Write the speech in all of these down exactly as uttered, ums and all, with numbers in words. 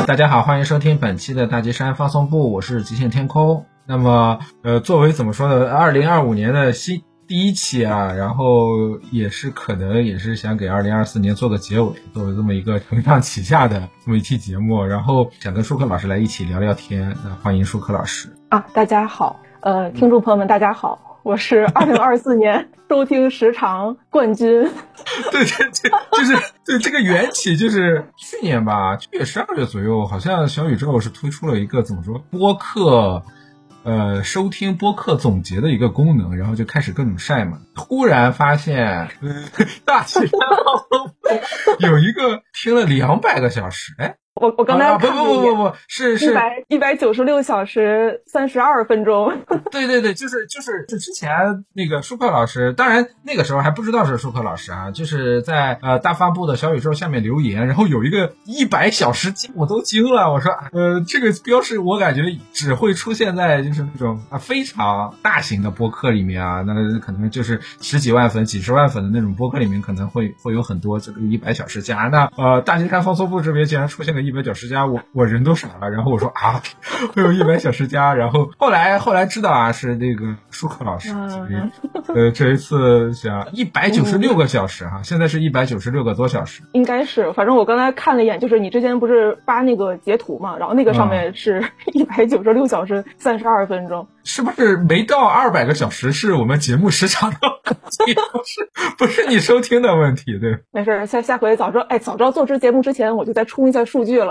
大家好，欢迎收听本期的大吉山放送部，我是极限天空。那么呃，作为怎么说呢，二零二五年的新第一期啊，然后也是可能也是想给二零二四年做个结尾，作为这么一个承上启下的这么一期节目，然后想跟舒克老师来一起聊聊天。那欢迎舒克老师啊，大家好，呃，听众朋友们大家好，我是二零二四年收听时长冠军。 对对对，就是对这个缘起，就是去年吧，去年十二月左右，好像小宇宙是推出了一个怎么说播客。呃，收听播客总结的一个功能，然后就开始各种晒嘛。突然发现，呃、大齐山有一个听了两百个小时，哎， 我我刚才啊、不不不不不是是一百一百九十六小时三十二分钟。 对对对，就是就是就之前那个舒克老师，当然那个时候还不知道是舒克老师啊，就是在呃大发布的小宇宙下面留言，然后有一个一百小时，我都惊了，我说呃这个标识我感觉只会出现在就是那种啊非常大型的播客里面啊，那可能就是十几万粉、几十万粉的那种播客里面可能会会有很多这个一百小时加。那呃大吉山放送部这边竟然出现个一百小时加，我我人都傻了，然后我说啊会有一百小时加，然后后来后来知道啊是那个舒克老师，嗯、呃这一次想一百九十六个小时哈、啊，现在是一百九十六个多小时， 应该是，反正我刚才看了一眼，就是你之前不是发那个截图嘛，然后那个上面是一百九十六小时三十二分钟。 是不是没到二百个小时是我们节目时长的问题，不是不是你收听的问题，对？ 没事，下下回早知道，哎，早知道做这节目之前我就再冲一下数据了。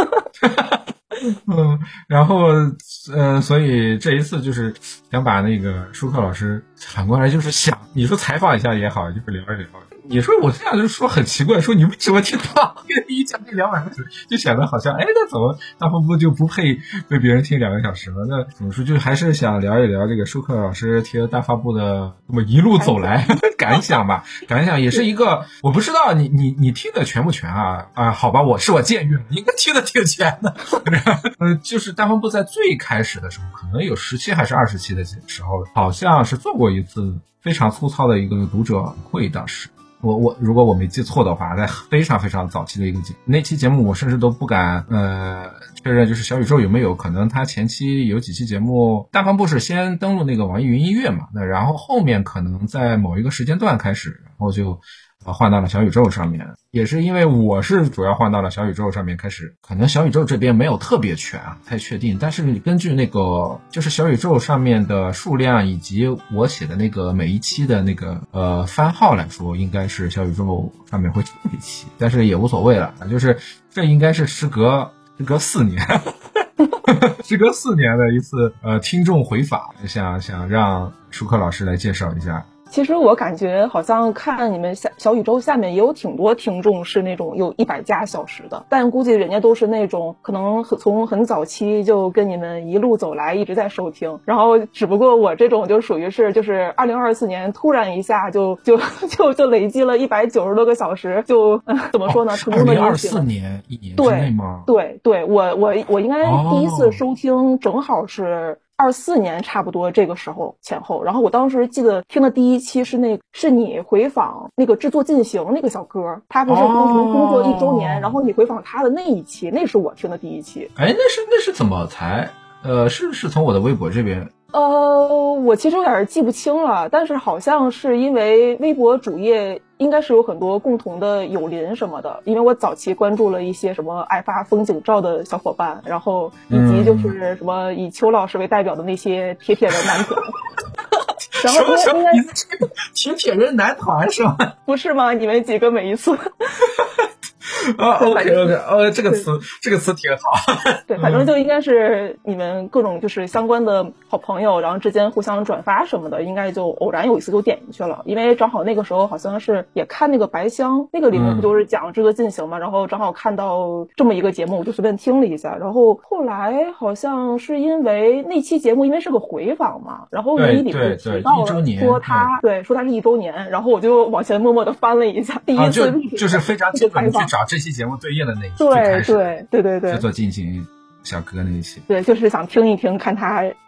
嗯，然后呃，所以这一次就是想把那个舒克老师喊过来，就是想你说采访一下也好，就是聊一聊。你说我这样就说很奇怪，说你为什么听到一讲这两百个小时，就显得好像哎，那怎么大风波就不配被别人听两个小时了？那怎么说，就还是想聊一聊这个舒克老师听大发布的这么一路走来感想吧。感想也是一个，我不知道你你你听的全不全啊？啊，好吧，我是我僭越了，应该听的挺全的。呃，就是大风波在最开始的时候，可能有十期还是二十期的时候，好像是做过一次非常粗糙的一个读者会，当时。我我如果我没记错的话，在非常非常早期的一个节目，那期节目我甚至都不敢呃确认，就是小宇宙有没有可能他前期有几期节目，大方部是先登录那个网易云音乐嘛，那然后后面可能在某一个时间段开始，然后就呃换到了小宇宙上面，也是因为我是主要换到了小宇宙上面开始，可能小宇宙这边没有特别全啊，不太确定，但是根据那个就是小宇宙上面的数量以及我写的那个每一期的那个呃番号来说，应该是小宇宙上面会出一期，但是也无所谓了，就是这应该是时隔时隔四年时隔四年的一次呃听众回访，想想让舒克老师来介绍一下。 其实我感觉好像看你们小小宇宙下面也有挺多听众是那种有一百加小时的，但估计人家都是那种可能从很早期就跟你们一路走来一直在收听，然后只不过我这种就属于是就是二零二四年突然一下就就就就累积了一百九十多个小时，就、呃、怎么说呢？成功的二零二四年一年之内吗？ 对对对，我我我应该第一次收听正好是。二四年差不多这个时候前后，然后我当时记得听的第一期是那是你回访那个制作进行那个小哥，他不是工程工作一周年、哦，然后你回访他的那一期，那是我听的第一期。 哎，那是那是怎么才呃是是从我的微博这边？ 呃，我其实有点记不清了，但是好像是因为微博主页应该是有很多共同的友邻什么的，因为我早期关注了一些什么爱发风景照的小伙伴，然后以及就是什么以邱老师为代表的那些铁铁的男团。然后应该应该铁铁人男团是吗？ 不是吗？你们几个每一次。 啊 ，OK OK， 哦，这个词这个词挺好。 对，反正就应该是你们各种就是相关的好朋友，然后之间互相转发什么的，应该就偶然有一次就点进去了，因为正好那个时候好像是也看那个白箱，那个里面不就是讲制作进行嘛、嗯，然后正好看到这么一个节目，我就随便听了一下，然后后来好像是因为那期节目因为是个回访嘛，然后你里面提到了说他 对, 对, 对说他是一周年，然后我就往前默默的翻了一下，第一次、 啊、就就是非常基本的去找这期节目对应的那一期， 对对对对对， 制作进行小哥那一期， 对，就是想听一听，看他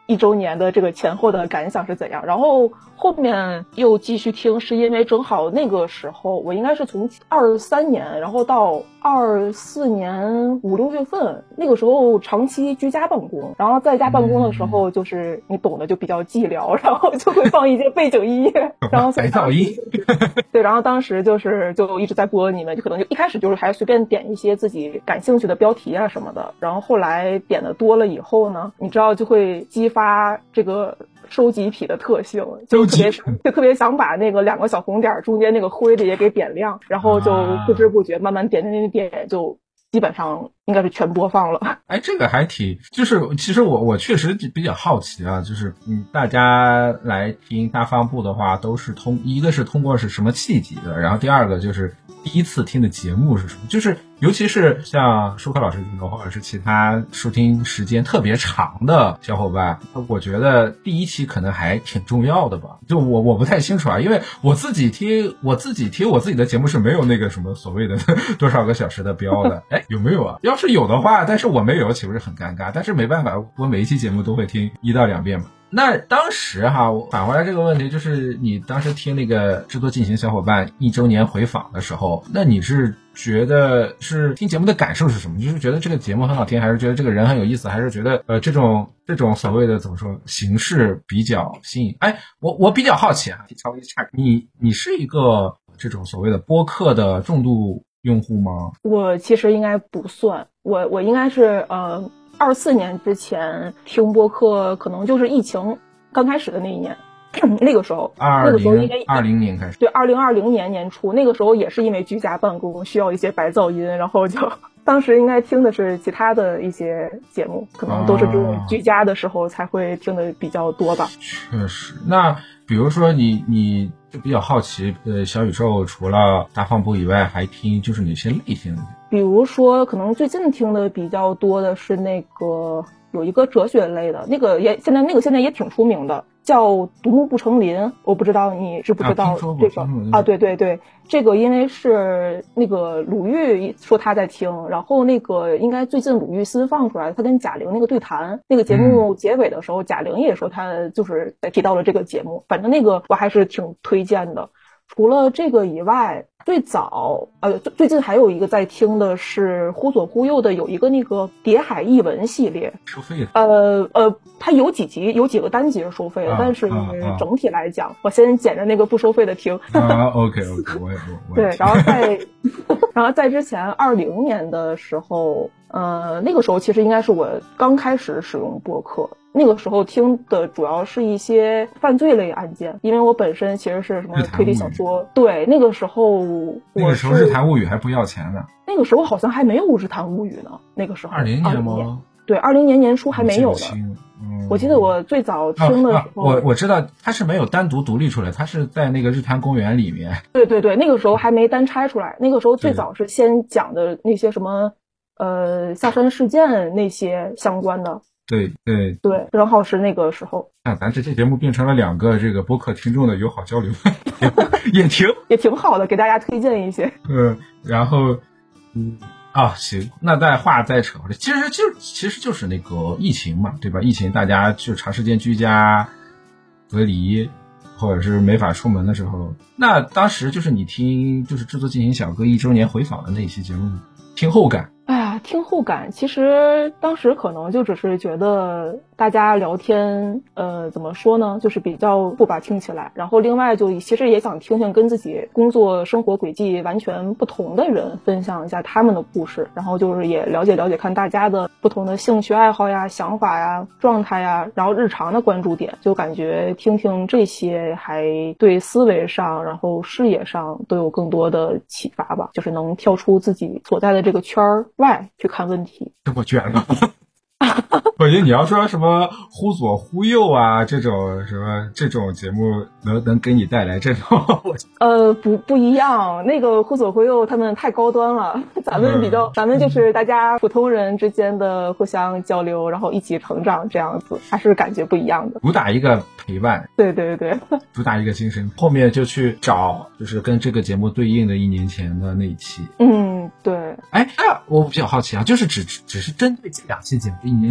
一周年的这个前后的感想是怎样。然后后面又继续听，是因为正好那个时候我应该是从二三年，然后到二四年五六月份，那个时候长期居家办公，然后在家办公的时候，就是你懂的就比较寂寥，然后就会放一些背景音乐，然后白噪音， 对，然后当时就是就一直在播你们，就可能就一开始就是还随便点一些自己感兴趣的标题啊什么的，然后后来点的多了以后呢，你知道就会激发这个收集癖的特性，就特别就特别想把那个两个小红点中间那个灰的也给点亮，然后就不知不觉慢慢点点点点，就基本上应该是全播放了。 哎，这个还挺，就是其实我我确实比较好奇啊，就是嗯，大家来听大放部的话，都是通一个是通过是什么契机的，然后第二个就是第一次听的节目是什么，就是尤其是像舒克老师这种，或者是其他收听时间特别长的小伙伴，我觉得第一期可能还挺重要的吧。就我我不太清楚啊，因为我自己听我自己听我自己的节目是没有那个什么所谓的多少个小时的标的。哎，有没有啊？要是有的话，但是我没有，岂不是很尴尬？但是没办法，我每一期节目都会听一到两遍嘛。那当时哈，我返回来这个问题，就是你当时听那个制作进行小伙伴一周年回访的时候，那你是觉得是听节目的感受是什么？就是觉得这个节目很好听，还是觉得这个人很有意思，还是觉得呃这种这种所谓的怎么说形式比较新颖？哎，我我比较好奇啊，稍微岔，你你是一个这种所谓的播客的重度用户吗？ 我其实应该不算，我我应该是呃。二四年之前听播客，可能就是疫情刚开始的那一年，那个时候，那个时候应该二零年开始， 对，二零二零年年初，那个时候也是因为居家办公需要一些白噪音，然后就当时应该听的是其他的一些节目，可能都是这种居家的时候才会听的比较多吧。 确实，那比如说你你就比较好奇，呃，小宇宙除了大放部以外，还听就是哪些类型的？ 比如说，可能最近听的比较多的是那个有一个哲学类的，那个也现在那个现在也挺出名的，叫《独木不成林》，我不知道你知不知道这个啊, 啊？对对对，这个因为是那个鲁豫说他在听，然后那个应该最近鲁豫新放出来，他跟贾玲那个对谈，那个节目结尾的时候，嗯、贾玲也说他就是提到了这个节目，反正那个我还是挺推荐的。除了这个以外，最早呃最近还有一个在听的是忽左忽右的，有一个那个谍海译文系列， 收费的。 呃呃，它有几集有几个单集是收费的，啊、但是整体来讲，啊、我先捡着那个不收费的听。 啊 ，OK OK， 我也我对，然后在然后在之前二零年的时候，呃，那个时候其实应该是我刚开始使用播客。那个时候听的主要是一些犯罪类案件，因为我本身其实是什么推理小说。对，那个时候我那个时候日谈物语还不要钱呢。 那个时候好像还没有日谈物语呢。那个时候二零年吗？ 对，二零年年初还没有的。 嗯、 我记得我最早听的时候，啊啊、 我我知道它是没有单独独立出来，它是在那个日坛公园里面。 对对对，那个时候还没单拆出来。那个时候最早是先讲的那些什么呃下山事件那些相关的。 对对对，正好是那个时候。 那咱这期节目变成了两个这个播客听众的友好交流，也挺也挺好的，给大家推荐一些。 嗯，然后嗯啊行，那再话再扯回来，其实就其实就是那个疫情嘛，对吧？疫情大家就长时间居家隔离，或者是没法出门的时候，那当时就是你听就是制作进行小哥一周年回访的那一期节目，听后感。 哎呀，听后感，其实当时可能就只是觉得大家聊天，呃，怎么说呢，就是比较不把听起来。然后另外就其实也想听听跟自己工作生活轨迹完全不同的人分享一下他们的故事，然后就是也了解了解看大家的不同的兴趣爱好呀、想法呀、状态呀，然后日常的关注点，就感觉听听这些还对思维上，然后视野上都有更多的启发吧，就是能跳出自己所在的这个圈儿外去看问题。 这么卷呢？我觉得你要说什么忽左忽右啊，这种什么这种节目能能给你带来这种呃不不一样，那个忽左忽右他们太高端了，咱们比较、嗯、咱们就是大家普通人之间的互相交流，然后一起成长，这样子还是感觉不一样的。 主打一个陪伴， 对对对， 主打一个精神，后面就去找就是跟这个节目对应的一年前的那一期。 嗯，对。 哎，那我比较好奇啊，就是只只是针对这两期节目一年前的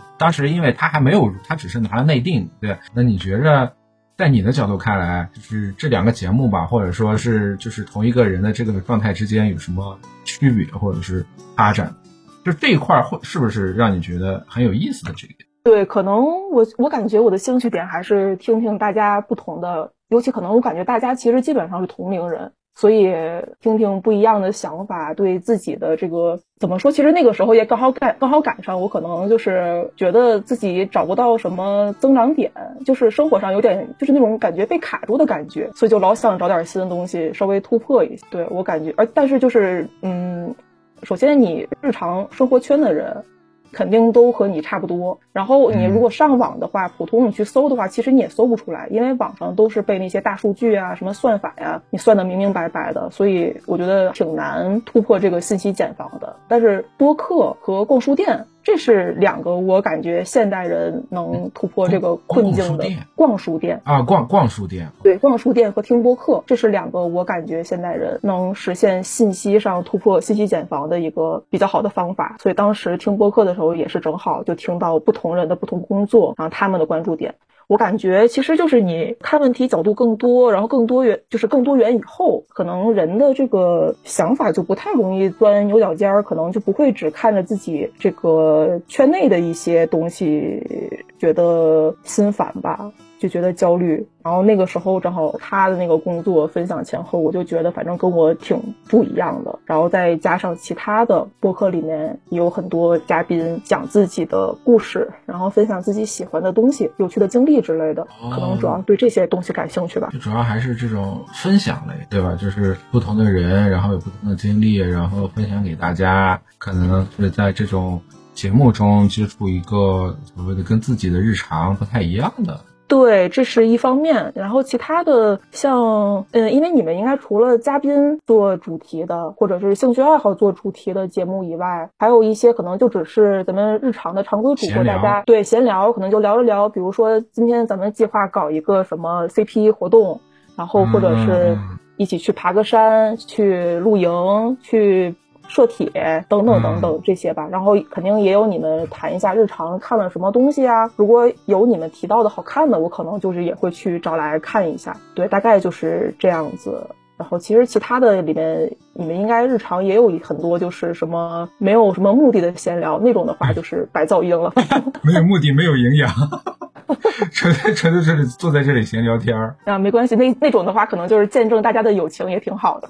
当时因为他还没有，他只是拿了内定，对，那你觉着在你的角度看来，就是这两个节目吧，或者说是就是同一个人的这个状态之间有什么区别或者是发展？就这一块会是不是让你觉得很有意思的这个？ 对，可能我我感觉我的兴趣点还是听听大家不同的，尤其可能我感觉大家其实基本上是同龄人，所以听听不一样的想法，对自己的这个怎么说，其实那个时候也刚好赶刚好赶上我可能就是觉得自己找不到什么增长点，就是生活上有点就是那种感觉被卡住的感觉，所以就老想找点新的东西稍微突破一下。对，我感觉，而但是就是嗯，首先你日常生活圈的人肯定都和你差不多，然后你如果上网的话，普通你去搜的话，其实你也搜不出来，因为网上都是被那些大数据啊什么算法呀你算得明明白白的，所以我觉得挺难突破这个信息茧房的。但是播客和逛书店，这是两个我感觉现代人能突破这个困境的。逛书店啊，逛逛书店， 对，逛书店和听播客，这是两个我感觉现代人能实现信息上突破信息茧房的一个比较好的方法。所以当时听播客的时候也是正好就听到不同人的不同工作，然后他们的关注点，我感觉其实就是你看问题角度更多，然后更多元，就是更多元以后，可能人的这个想法就不太容易钻牛角尖儿，可能就不会只看着自己这个圈内的一些东西觉得心烦吧，就觉得焦虑。然后那个时候正好他的那个工作分享前后，我就觉得反正跟我挺不一样的。然后再加上其他的播客里面也有很多嘉宾讲自己的故事，然后分享自己喜欢的东西、有趣的经历之类的，哦、可能主要对这些东西感兴趣吧。 主要还是这种分享类，对吧？就是不同的人，然后有不同的经历，然后分享给大家，可能是在这种节目中接触一个所谓的跟自己的日常不太一样的。 对，这是一方面。然后其他的像嗯，因为你们应该除了嘉宾做主题的或者是兴趣爱好做主题的节目以外，还有一些可能就只是咱们日常的常规主播大家对闲聊，可能就聊一聊，比如说今天咱们计划搞一个什么 C P 活动，然后或者是一起去爬个山、去露营、去摄帖等等等等这些吧，然后肯定也有你们谈一下日常看了什么东西啊，如果有你们提到的好看的，我可能就是也会去找来看一下。对，大概就是这样子。然后其实其他的里面你们应该日常也有很多就是什么没有什么目的的闲聊，那种的话就是白噪音了。 没有目的，没有营养。纯粹纯粹是坐在这里闲聊天儿啊，没关系，那那种的话可能就是见证大家的友情也挺好的。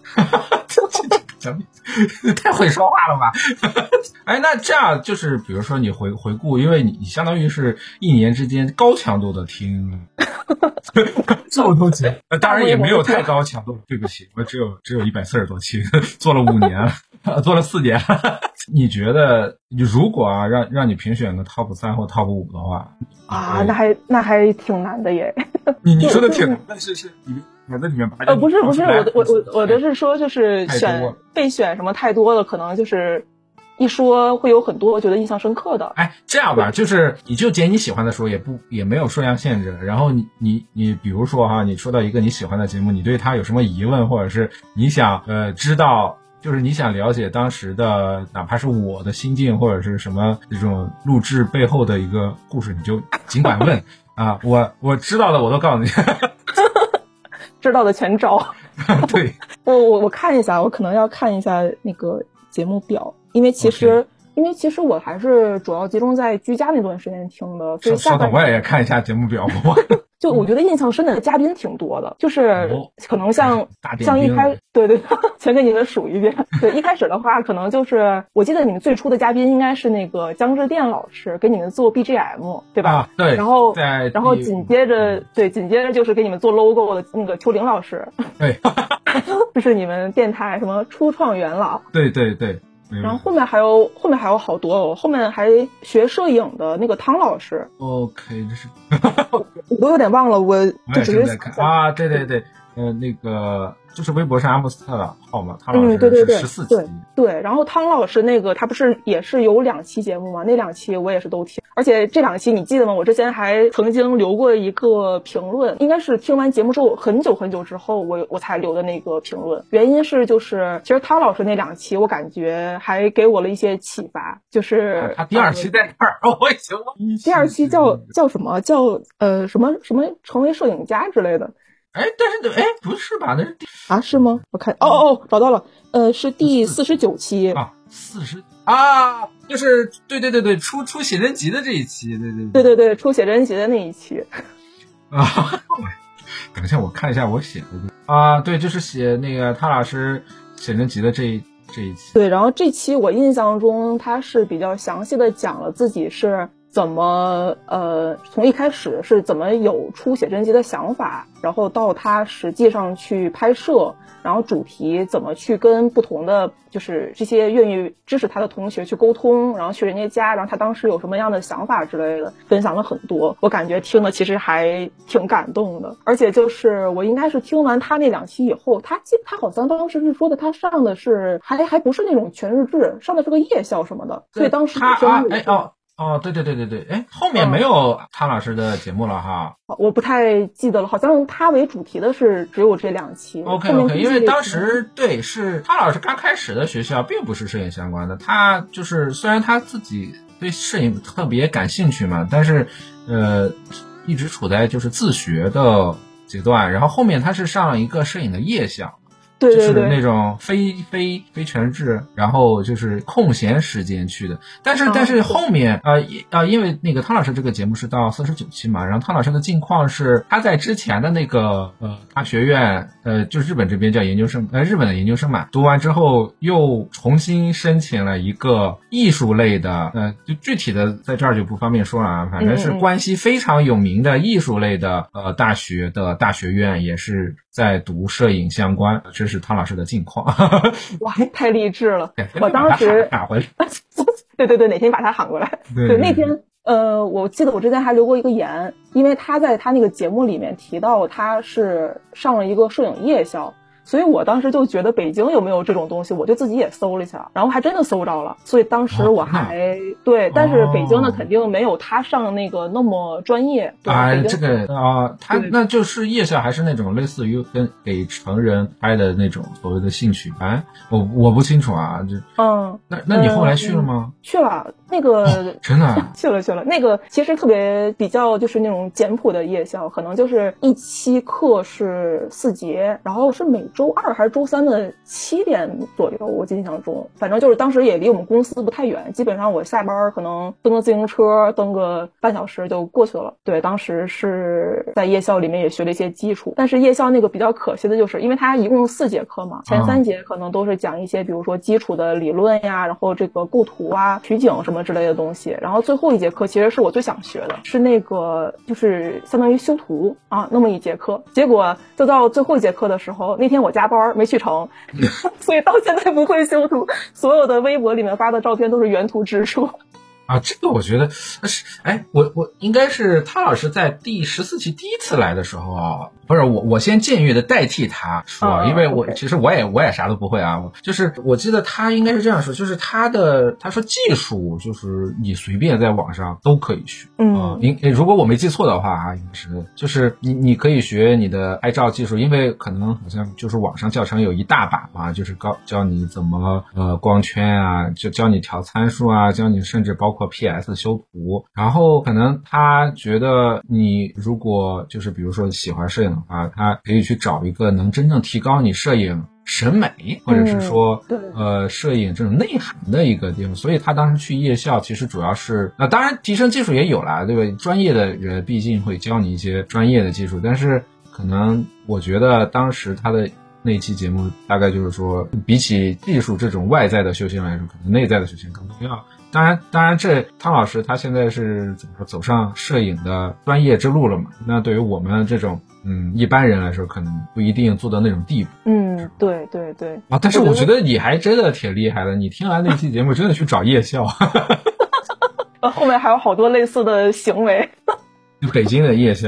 太会说话了吧？哎，那这样就是比如说你回回顾，因为你你相当于是一年之间高强度的听这么多期，当然也没有太高强度，对不起，我只有只有一百四十多期，做了五年了，做了四年。你觉得你如果啊让让你评选个 top 三或 top 五的话啊，那还那还挺难的耶。 你你说的挺难，但是是你我在里面把呃不是不是我的我我我的是说就是选备选什么太多了，可能就是一说会有很多我觉得印象深刻的。 哎，这样吧，就是你就捡你喜欢的说，也不也没有数量限制。然后你你你比如说哈，你说到一个你喜欢的节目，你对它有什么疑问，或者是你想呃知道。就是你想了解当时的哪怕是我的心境或者是什么这种录制背后的一个故事，你就尽管问啊，我我知道的我都告诉你。 知道的全招。 对， 我我我看一下，我可能要看一下那个节目表，因为其实、okay. 因为其实我还是主要集中在居家那段时间听的，所以稍等，我也看一下节目表。 就我觉得印象深的嘉宾挺多的，就是可能像、哦、像一开对对，全给你们数一遍。对，一开始的话，可能就是我记得你们最初的嘉宾应该是那个姜志电老师给你们做 B G M， 对吧？ 啊，对。 然后然后紧接着对紧接着就是给你们做 logo 的那个邱玲老师， 对， 这是你们电台什么初创元老， 对对对。 然后后面还有后面还有好多哦，后面还学摄影的那个汤老师。 OK， 这是我都有点忘了，我就只是啊，对对对， 呃，那个就是微博上阿姆斯特的号嘛，汤老师嗯，对对对， 是十四期， 对对。然后汤老师那个他不是也是有两期节目吗？那两期我也是都听，而且这两期你记得吗？我之前还曾经留过一个评论，应该是听完节目之后很久很久之后我我才留的那个评论。原因是就是其实汤老师那两期我感觉还给我了一些启发，就是、 啊、他第二期在哪儿？呃、我已经忘第二期叫叫什么叫呃什么什么成为摄影家之类的。 哎，但是哎，不是吧？那是第啊，是吗？我看，哦哦，找到了，呃，是第四十九期啊，四十啊，就是对对对对，出出写真集的这一期，对对对对对，出写真集的那一期啊。等一下，我看一下我写的啊，对，就是写那个汤老师写真集的这一这一期。 对，然后这期我印象中他是比较详细的讲了自己是怎么呃从一开始是怎么有出写真集的想法，然后到他实际上去拍摄，然后主题怎么去跟不同的就是这些愿意支持他的同学去沟通，然后去人家家，然后他当时有什么样的想法之类的，分享了很多。我感觉听了其实还挺感动的，而且就是我应该是听完他那两期以后，他他好像当时是说的他上的是还还不是那种全日制，上的是个夜校什么的，所以当时他啊哎哦。哦，对对对对对，哎，后面没有汤老师的节目了哈、 嗯，我不太记得了，好像他为主题的是只有这两期。 OK OK， 因为当时对是汤老师刚开始的学校并不是摄影相关的，他就是虽然他自己对摄影特别感兴趣嘛，但是呃一直处在就是自学的阶段，然后后面他是上了一个摄影的夜校。 对对对， 就是那种非非非全制，然后就是空闲时间去的。但是、哦、但是后面呃呃，因为那个汤老师这个节目是到四十九期嘛，然后汤老师的近况是他在之前的那个呃他学院呃就是日本这边叫研究生呃日本的研究生嘛，读完之后又重新申请了一个艺术类的呃就具体的在这儿就不方便说了啊，反正是关西非常有名的艺术类的呃大学的大学院，也是在读摄影相关，这是汤老师的近况。 哇，太励志了！我当时打回来， 对对对，哪天把他喊过来。 对, 对，那天呃，我记得我之前还留过一个言，因为他在他那个节目里面提到他是上了一个摄影夜校。所以我当时就觉得北京有没有这种东西，我就自己也搜了一下，然后还真的搜着了。所以当时我还、哦、对，但是北京的肯定没有他上那个那么专业。 啊，这个啊、呃，他那就是夜校还是那种类似于跟给成人开的那种所谓的兴趣班，我我不清楚啊，就嗯， 那那你后来去了吗？ 嗯、去了，那个、 哦、真的、啊、 去了去了，那个其实特别比较就是那种简朴的夜校，可能就是一期课是四节，然后是每周二还是周三的七点左右，我印象中，反正就是当时也离我们公司不太远，基本上我下班可能蹬个自行车蹬个半小时就过去了。对，当时是在夜校里面也学了一些基础，但是夜校那个比较可惜的就是，因为它一共四节课嘛，前三节可能都是讲一些比如说基础的理论呀，然后这个构图啊、取景什么之类的东西，然后最后一节课其实是我最想学的，是那个就是相当于修图啊那么一节课，结果就到最后一节课的时候，那天我加班没去成，所以到现在不会修图，所有的微博里面发的照片都是原图直出。 啊，这个我觉得是，哎，我我应该是汤老师在第十四期第一次来的时候啊，不是我我先僭越的代替他说， 啊、 因为我、 okay. 其实我也我也啥都不会啊，就是我记得他应该是这样说，就是他的他说技术就是你随便在网上都可以学， 嗯， 应、呃、如果我没记错的话啊，应该是就是你你可以学你的拍照技术，因为可能好像就是网上教程有一大把嘛，就是教教你怎么呃光圈啊，就教你调参数啊，教你甚至包括包括 P S 修图，然后可能他觉得你如果就是比如说喜欢摄影的话，他可以去找一个能真正提高你摄影审美或者是说、 嗯、 呃摄影这种内涵的一个地方，所以他当时去夜校其实主要是那、呃、当然提升技术也有啦，对吧？专业的人毕竟会教你一些专业的技术，但是可能我觉得当时他的那期节目大概就是说，比起技术这种外在的修行来说，可能内在的修行更重要。当然，当然，这汤老师他现在是怎么说，走上摄影的专业之路了嘛？那对于我们这种嗯一般人来说，可能不一定做到那种地步。 嗯，对对对。 啊，但是我觉得你还真的挺厉害的，你听完那期节目，真的去找夜校。 后面还有好多类似的行为。 北京的夜校。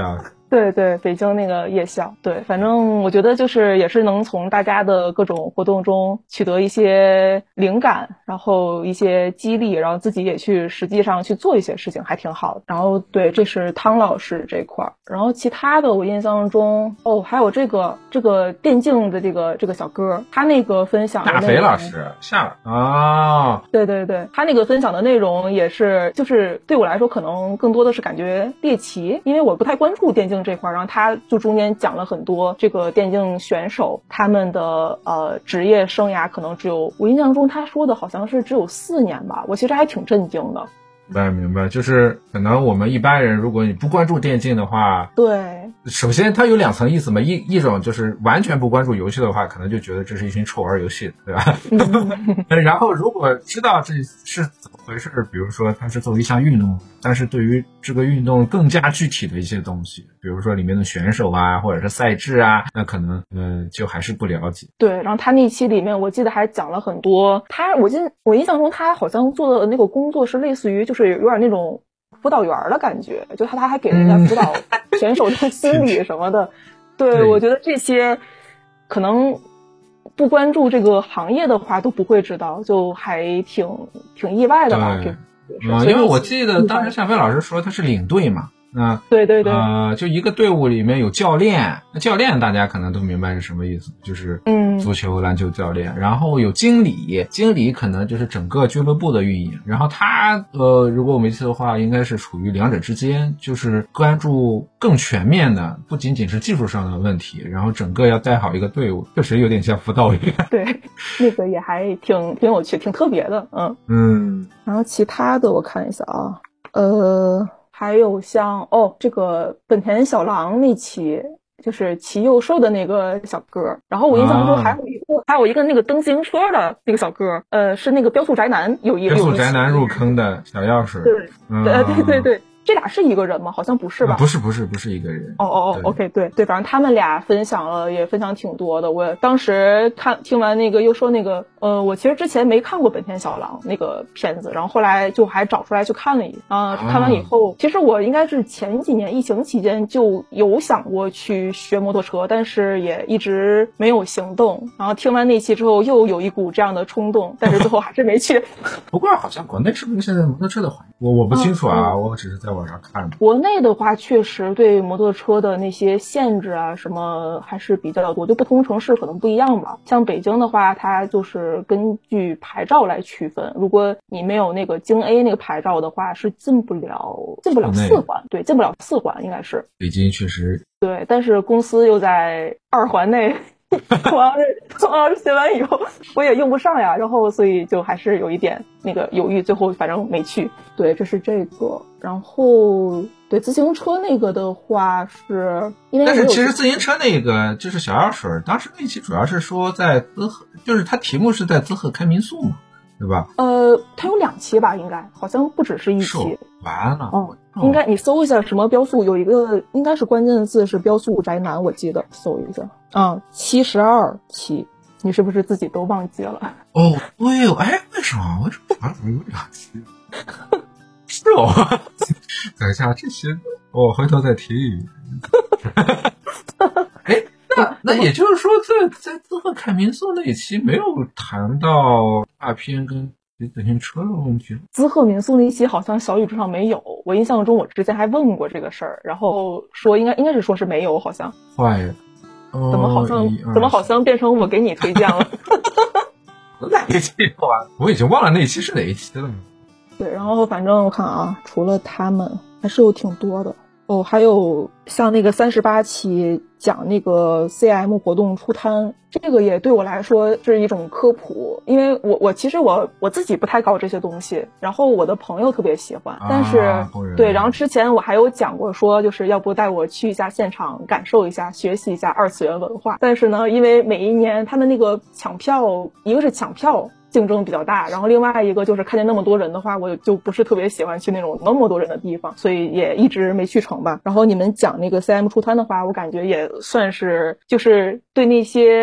对对，北京那个夜校，对，反正我觉得就是也是能从大家的各种活动中取得一些灵感，然后一些激励，然后自己也去实际上去做一些事情，还挺好的。然后对，这是汤老师这块儿，然后其他的我印象中，哦，还有这个这个电竞的这个这个小哥，他那个分享的大肥老师下了啊， 对对对，他那个分享的内容也是，就是对我来说可能更多的是感觉猎奇，因为我不太关注电竞这块，然后他就中间讲了很多这个电竞选手他们的呃职业生涯可能只有，我印象中他说的好像是只有四年吧，我其实还挺震惊的。 明白明白，就是可能我们一般人，如果你不关注电竞的话， 对， 首先它有两层意思嘛，一一种就是完全不关注游戏的话，可能就觉得这是一群臭玩游戏的，对吧？嗯、然后如果知道这是怎么回事，比如说它是作为一项运动，但是对于这个运动更加具体的一些东西，比如说里面的选手啊，或者是赛制啊，那可能呃就还是不了解。 对，然后他那期里面我记得还讲了很多，他我记得我印象中他好像做的那个工作是类似于就是有点那种辅导员的感觉，就他他还给人家辅导选手的心理什么的。嗯、对, 对，我觉得这些可能不关注这个行业的话都不会知道，就还挺挺意外的吧。这啊、嗯，因为我记得当时夏飞老师说他是领队嘛。那对对对， 呃，就一个队伍里面有教练，那教练大家可能都明白是什么意思，就是嗯，足球、篮球教练。然后有经理，经理可能就是整个俱乐部的运营。然后他呃，如果我没记错的话，应该是处于两者之间，就是关注更全面的，不仅仅是技术上的问题，然后整个要带好一个队伍，确实有点像辅导员。 对，那个也还挺挺有趣，挺特别的，嗯嗯。 然后其他的我看一下啊，呃。还有像哦，这个本田小狼那期就是骑幼兽的那个小哥，然后我印象中还有一个、啊、还有一个那个蹬自行车的那个小哥，呃，是那个标速宅男有一个标速宅男入坑的小钥匙， 对， 嗯、 对对对对。这俩是一个人吗？好像不是吧？ 啊、不是不是不是一个人。 哦哦哦 ，OK， 对对，反正他们俩分享了也分享挺多的。我当时看听完那个又说那个，呃，我其实之前没看过本田小狼那个片子，然后后来就还找出来去看了一啊、呃，看完以后，其实我应该是前几年疫情期间就有想过去学摩托车，但是也一直没有行动。然后听完那期之后，又有一股这样的冲动，但是最后还是没去。 不过好像国内是不是现在摩托车的环境，我我不清楚啊，嗯、我只是在网上看的。 国内的话，确实对摩托车的那些限制啊，什么还是比较多，就不同城市可能不一样吧。像北京的话，它就是根据牌照来区分，如果你没有那个京 A 那个牌照的话，是进不了进不了四环，对，进不了四环应该是。 北京确实对，但是公司又在二环内。我要是我要是学完以后我也用不上呀，然后所以就还是有一点那个犹豫，最后反正没去。对，这是这个。然后对自行车那个的话是因为， 但是其实自行车那个就是小药水，当时那期主要是说在滋贺，就是它题目是在滋贺开民宿嘛，对吧？ 呃，它有两期吧，应该好像不只是一期。 完了， 哦，应该你搜一下什么标速，有一个应该是关键字是标速宅男，我记得搜一下啊，七十二期，你是不是自己都忘记了？ 哦，对哦，哎，为什么？为什么好像有两期？是哦，等一下这些，我回头再听一遍。哎，那那也就是说在，在在滋贺开民宿那一期没有谈到大片跟自行车的问题。 滋贺民宿那一期好像小宇宙上没有，我印象中我之前还问过这个事儿，然后说应该应该是说是没有，好像。 坏了， 哦、怎么好像怎么好像变成我给你推荐了？ 哪一期啊？我已经忘了那一期是哪一期了。 对，然后反正我看啊，除了他们还是有挺多的哦，还有像那个三十八期讲那个 C M 活动出摊，这个也对我来说是一种科普，因为我我其实我我自己不太搞这些东西，然后我的朋友特别喜欢，但是、啊、对，然后之前我还有讲过说就是要不带我去一下现场感受一下学习一下二次元文化，但是呢因为每一年他们那个抢票，一个是抢票竞争比较大，然后另外一个就是看见那么多人的话，我就不是特别喜欢去那种那么多人的地方，所以也一直没去成吧。然后你们讲那个 C M 出摊的话，我感觉也算是就是对那些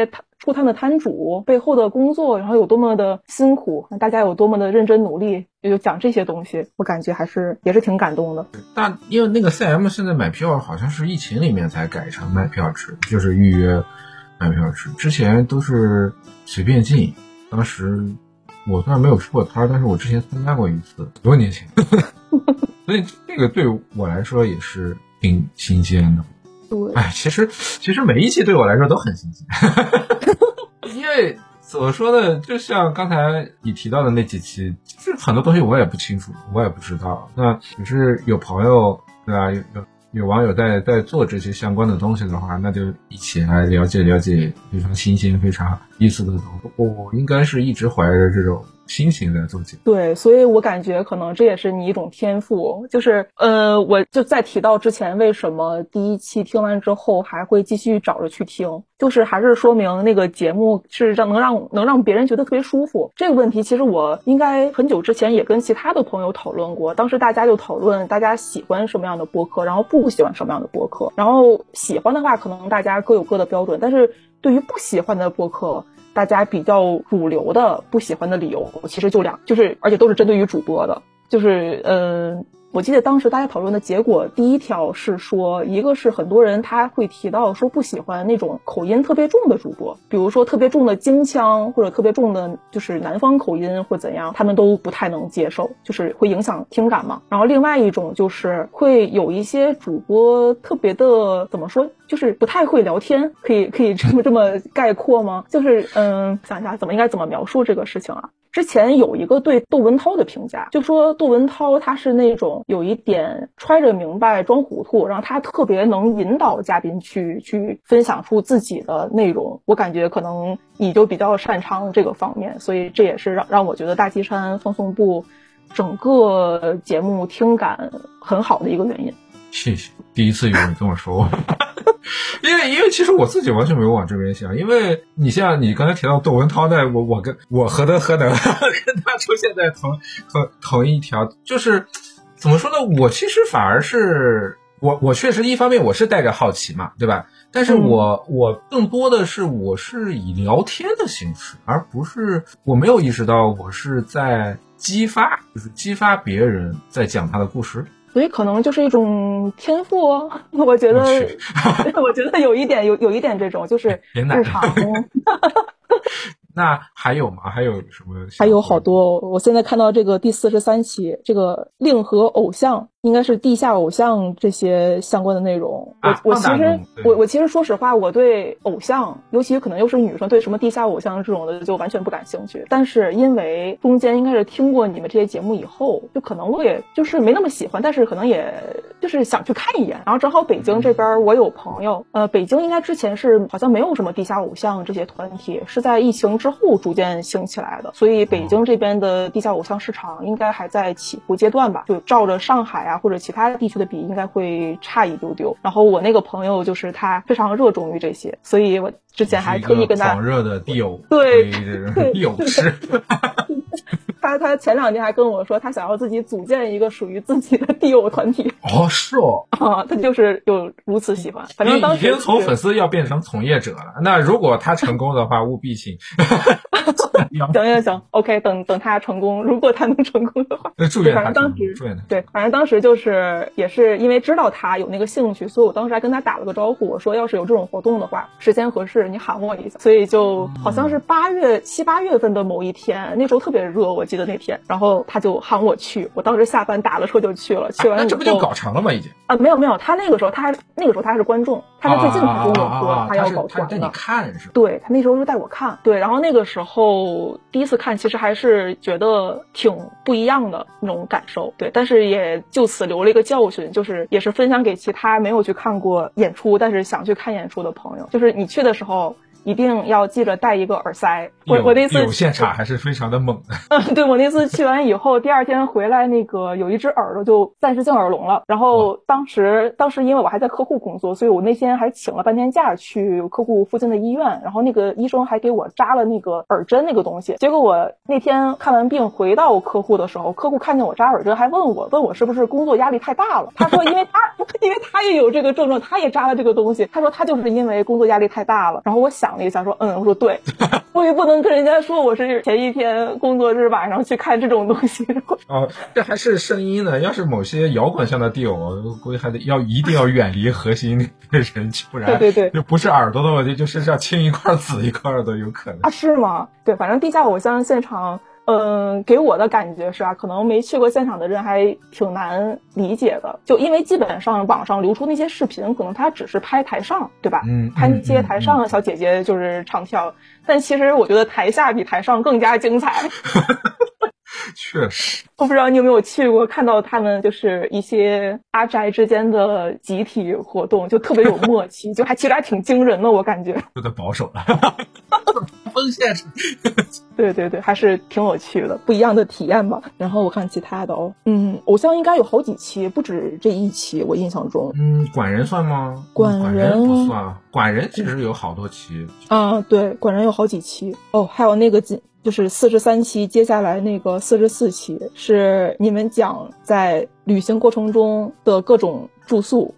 书摊的摊主背后的工作，然后有多么的辛苦，大家有多么的认真努力，就讲这些东西，我感觉还是也是挺感动的。 但因为那个 C M 现在买票好像是疫情里面才改成买票制，就是预约买票制，之前都是随便进。当时我虽然没有吃过摊，但是我之前参加过一次，多年前所以这个对我来说也是挺新鲜的。 对， 哎，其实其实每一期对我来说都很新鲜因为怎么说呢，就像刚才你提到的那几期，其实很多东西我也不清楚，我也不知道，那只是有朋友对吧，有有有网友在在做这些相关的东西的话，那就一起来了解了解非常新鲜非常意思的东西。我应该是一直怀着这种心情在做节目。 对，所以我感觉可能这也是你一种天赋，就是呃，我就在提到之前为什么第一期听完之后还会继续找着去听，就是还是说明那个节目是让能让能让别人觉得特别舒服。这个问题其实我应该很久之前也跟其他的朋友讨论过，当时大家就讨论大家喜欢什么样的播客，然后不喜欢什么样的播客，然后喜欢的话可能大家各有各的标准，但是对于不喜欢的播客，大家比较主流的不喜欢的理由其实就两，就是而且都是针对于主播的，就是嗯、呃，我记得当时大家讨论的结果，第一条是说，一个是很多人他会提到说不喜欢那种口音特别重的主播，比如说特别重的京腔或者特别重的就是南方口音或怎样，他们都不太能接受，就是会影响听感嘛。然后另外一种就是会有一些主播特别的怎么说，就是不太会聊天，可以可以这么这么概括吗？就是嗯，想一下怎么应该怎么描述这个事情啊？之前有一个对窦文涛的评价，就说窦文涛他是那种有一点揣着明白装糊涂，然后他特别能引导嘉宾去去分享出自己的内容。我感觉可能你就比较擅长这个方面，所以这也是让让我觉得大岐山放送部整个节目听感很好的一个原因。 谢谢，第一次有人这么说我因为因为其实我自己完全没有往这边想，因为你像你刚才提到窦文涛呢，我我跟我何德何能跟他出现在同同同一条，就是怎么说呢，我其实反而是我我确实一方面我是带着好奇嘛，对吧？但是我、嗯、我更多的是我是以聊天的形式，而不是我没有意识到我是在激发，就是激发别人在讲他的故事。 所以可能就是一种天赋哦，我觉得，我觉得有一点有有一点这种，就是日常。 那还有吗？还有什么？ 还有好多。我现在看到这个第四十三期，这个令和偶像，应该是地下偶像这些相关的内容。 啊、 我我其实我我其实说实话，我对偶像，尤其可能又是女生，对什么地下偶像这种的就完全不感兴趣。但是因为中间应该是听过你们这些节目以后，就可能我也就是没那么喜欢，但是可能也就是想去看一眼。然后正好北京这边我有朋友，呃，北京应该之前是好像没有什么地下偶像这些团体，是在疫情之后逐渐兴起来的，所以北京这边的地下偶像市场应该还在起步阶段吧，就照着上海啊或者其他地区的比，应该会差一丢丢。然后我那个朋友就是他非常热衷于这些，所以我之前还特意跟他狂热的地偶对地偶师他他前两天还跟我说，他想要自己组建一个属于自己的地偶团体。 哦，是哦， 啊，他就是有如此喜欢。反正当时已经从粉丝要变成从业者了。那如果他成功的话，务必请。 行行行 ，OK， 等等他成功，如果他能成功的话， 那祝愿他成功。 祝愿他。 对，反正当时就是也是因为知道他有那个兴趣，所以我当时还跟他打了个招呼，我说要是有这种活动的话，时间合适你喊我一下。所以就好像是八月七八月份的某一天，那时候特别热，我记得那天，然后他就喊我去，我当时下班打了车就去了。去完以后、 啊、那这不就搞成了吗？已经啊，没有没有，他那个时候他还那个时候他还是观众，他是最近才跟我说他要搞团的。 他带你看是吧？ 对，他那时候是带我看，对，然后那个时候第一次看，其实还是觉得挺不一样的那种感受，对，但是也就此留了一个教训，就是也是分享给其他没有去看过演出，但是想去看演出的朋友，就是你去的时候。一定要记着带一个耳塞。我我那次有现场还是非常的猛的。 嗯，对，我那次去完以后，第二天回来，那个有一只耳朵就暂时性耳聋了。然后当时当时因为我还在客户工作，所以我那天还请了半天假去客户附近的医院。然后那个医生还给我扎了那个耳针那个东西。结果我那天看完病回到客户的时候，客户看见我扎耳针，还问我问我是不是工作压力太大了。他说因为他因为他也有这个症状，他也扎了这个东西。他说他就是因为工作压力太大了。然后我想想了一下说嗯，我说对，我也不能跟人家说我是前一天工作日晚上去看这种东西。 哦，这还是声音呢，要是某些摇滚向的地友，我估计还得要一定要远离核心的人，不然对对对， 就不是耳朵的问题，就是要青一块紫一块的有可能啊。是吗？对，反正地下偶像现场嗯，给我的感觉是啊，可能没去过现场的人还挺难理解的，就因为基本上网上流出那些视频，可能他只是拍台上，对吧？ 嗯， 拍那些台上小姐姐就是唱跳，嗯嗯、但其实我觉得台下比台上更加精彩。 确实， 我不知道你有没有去过，看到他们就是一些阿宅之间的集体活动，就特别有默契，就还其实还挺惊人的，我感觉。 有点保守了，风险。 对对对，还是挺有趣的，不一样的体验吧。然后我看其他的哦，嗯，偶像应该有好几期，不止这一期，我印象中。 嗯，管人算吗？ 管人、 管人不算，管人其实有好多期。 啊，对，管人有好几期哦，还有那个就是四十三期，接下来那个四十四期是你们讲在旅行过程中的各种住宿。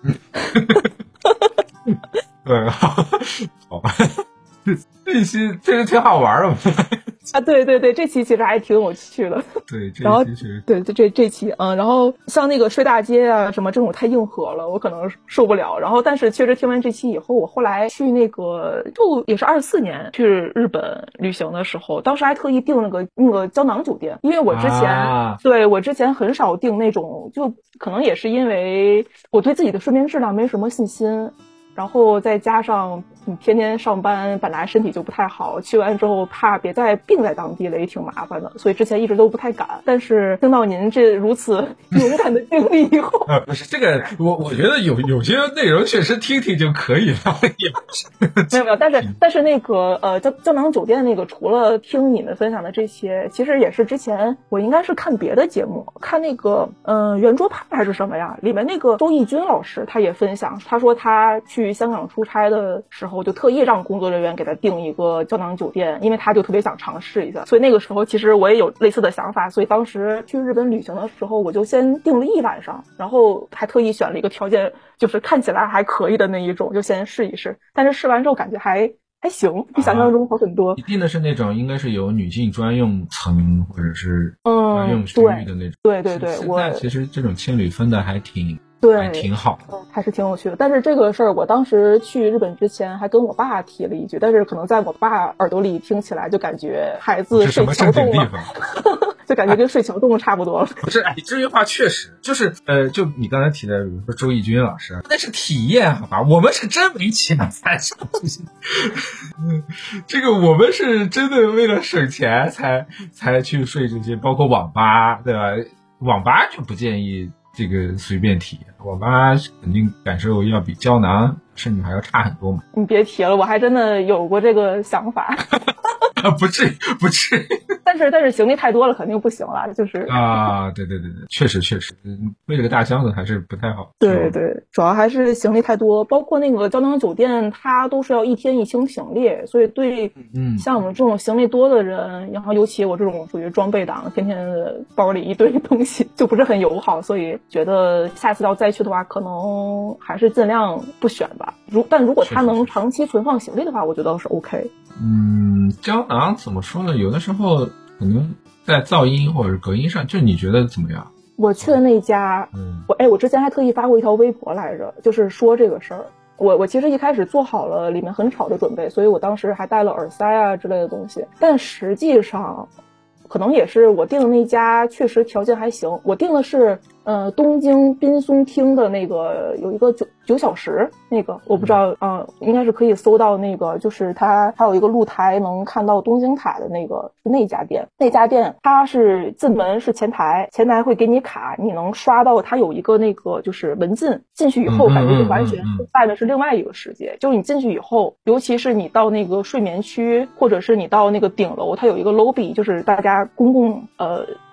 对，好吧，这一期这是挺好玩的啊，对对对，这期其实还挺有趣的。 对，这然后一期是对这这期嗯，然后像那个睡大街啊什么这种太硬核了，我可能受不了。然后但是确实听完这期以后，我后来去那个就也是二四年去日本旅行的时候，当时还特意订那个那个胶囊酒店，因为我之前、啊、对我之前很少订那种，就可能也是因为我对自己的睡眠质量没什么信心。然后再加上你天天上班，本来身体就不太好，去完之后怕别再病在当地了，也挺麻烦的，所以之前一直都不太敢。但是听到您这如此勇敢的经历以后， 呃，不是这个，我我觉得有有些内容确实听听就可以了，也不是没有没有，但是但是那个呃胶胶囊酒店那个，除了听你们分享的这些，其实也是之前我应该是看别的节目，看那个嗯、呃、圆桌派还是什么呀，里面那个周轶君老师他也分享，他说他去去香港出差的时候，就特意让工作人员给他订一个胶囊酒店，因为他就特别想尝试一下。所以那个时候其实我也有类似的想法，所以当时去日本旅行的时候，我就先订了一晚上，然后还特意选了一个条件就是看起来还可以的那一种，就先试一试。但是试完之后感觉还还行，比想象中好很多。 你订的是那种应该是有女性专用层或者是专用区域的那种。 嗯、对对对对，我其实这种青旅分的还挺。 对， 还挺好， 还是挺有趣的。但是这个事儿，我当时去日本之前还跟我爸提了一句，但是可能在我爸耳朵里听起来就感觉孩子睡桥洞了，就感觉跟睡桥洞差不多了。 不是，哎，这句话确实就是呃，就你刚才提的，比如说周轶君老师，那是体验，好吧？我们是真没钱才上这些，这个我们是真的为了省钱才才去睡这些，包括网吧，对吧？网吧就不建议。这个随便体验，网吧肯定感受要比胶囊甚至还要差很多嘛。 你别提了，我还真的有过这个想法。 不至于，不至于。 但是但是行李太多了，肯定不行了，就是啊，对对对对，确实确实，背这个大箱子还是不太好。 对对，主要还是行李太多，包括那个胶囊酒店，它都是要一天一清行李，所以对，嗯，像我们这种行李多的人，然后尤其我这种属于装备党，天天的包里一堆东西，就不是很友好，所以觉得下次要再去的话，可能还是尽量不选吧。如但如果它能长期存放行李的话，我觉得是 OK。 嗯，胶囊怎么说呢？有的时候可能在噪音或者隔音上，就你觉得怎么样？ 我去的那家，嗯，我哎，我之前还特意发过一条微博来着，就是说这个事儿。我我其实一开始做好了里面很吵的准备，所以我当时还带了耳塞啊之类的东西。但实际上，可能也是我订的那家确实条件还行。我订的是呃东京滨松町的那个有一个九九小时那个，我不知道，嗯、呃，应该是可以搜到那个，就是它还有一个露台能看到东京塔的那个是那家店。那家店它是进门是前台，前台会给你卡，你能刷到它有一个那个就是门禁，进去以后感觉就完全跟外面是另外一个世界。就是你进去以后，尤其是你到那个睡眠区，或者是你到那个顶楼，它有一个 lobby， 就是大家公共呃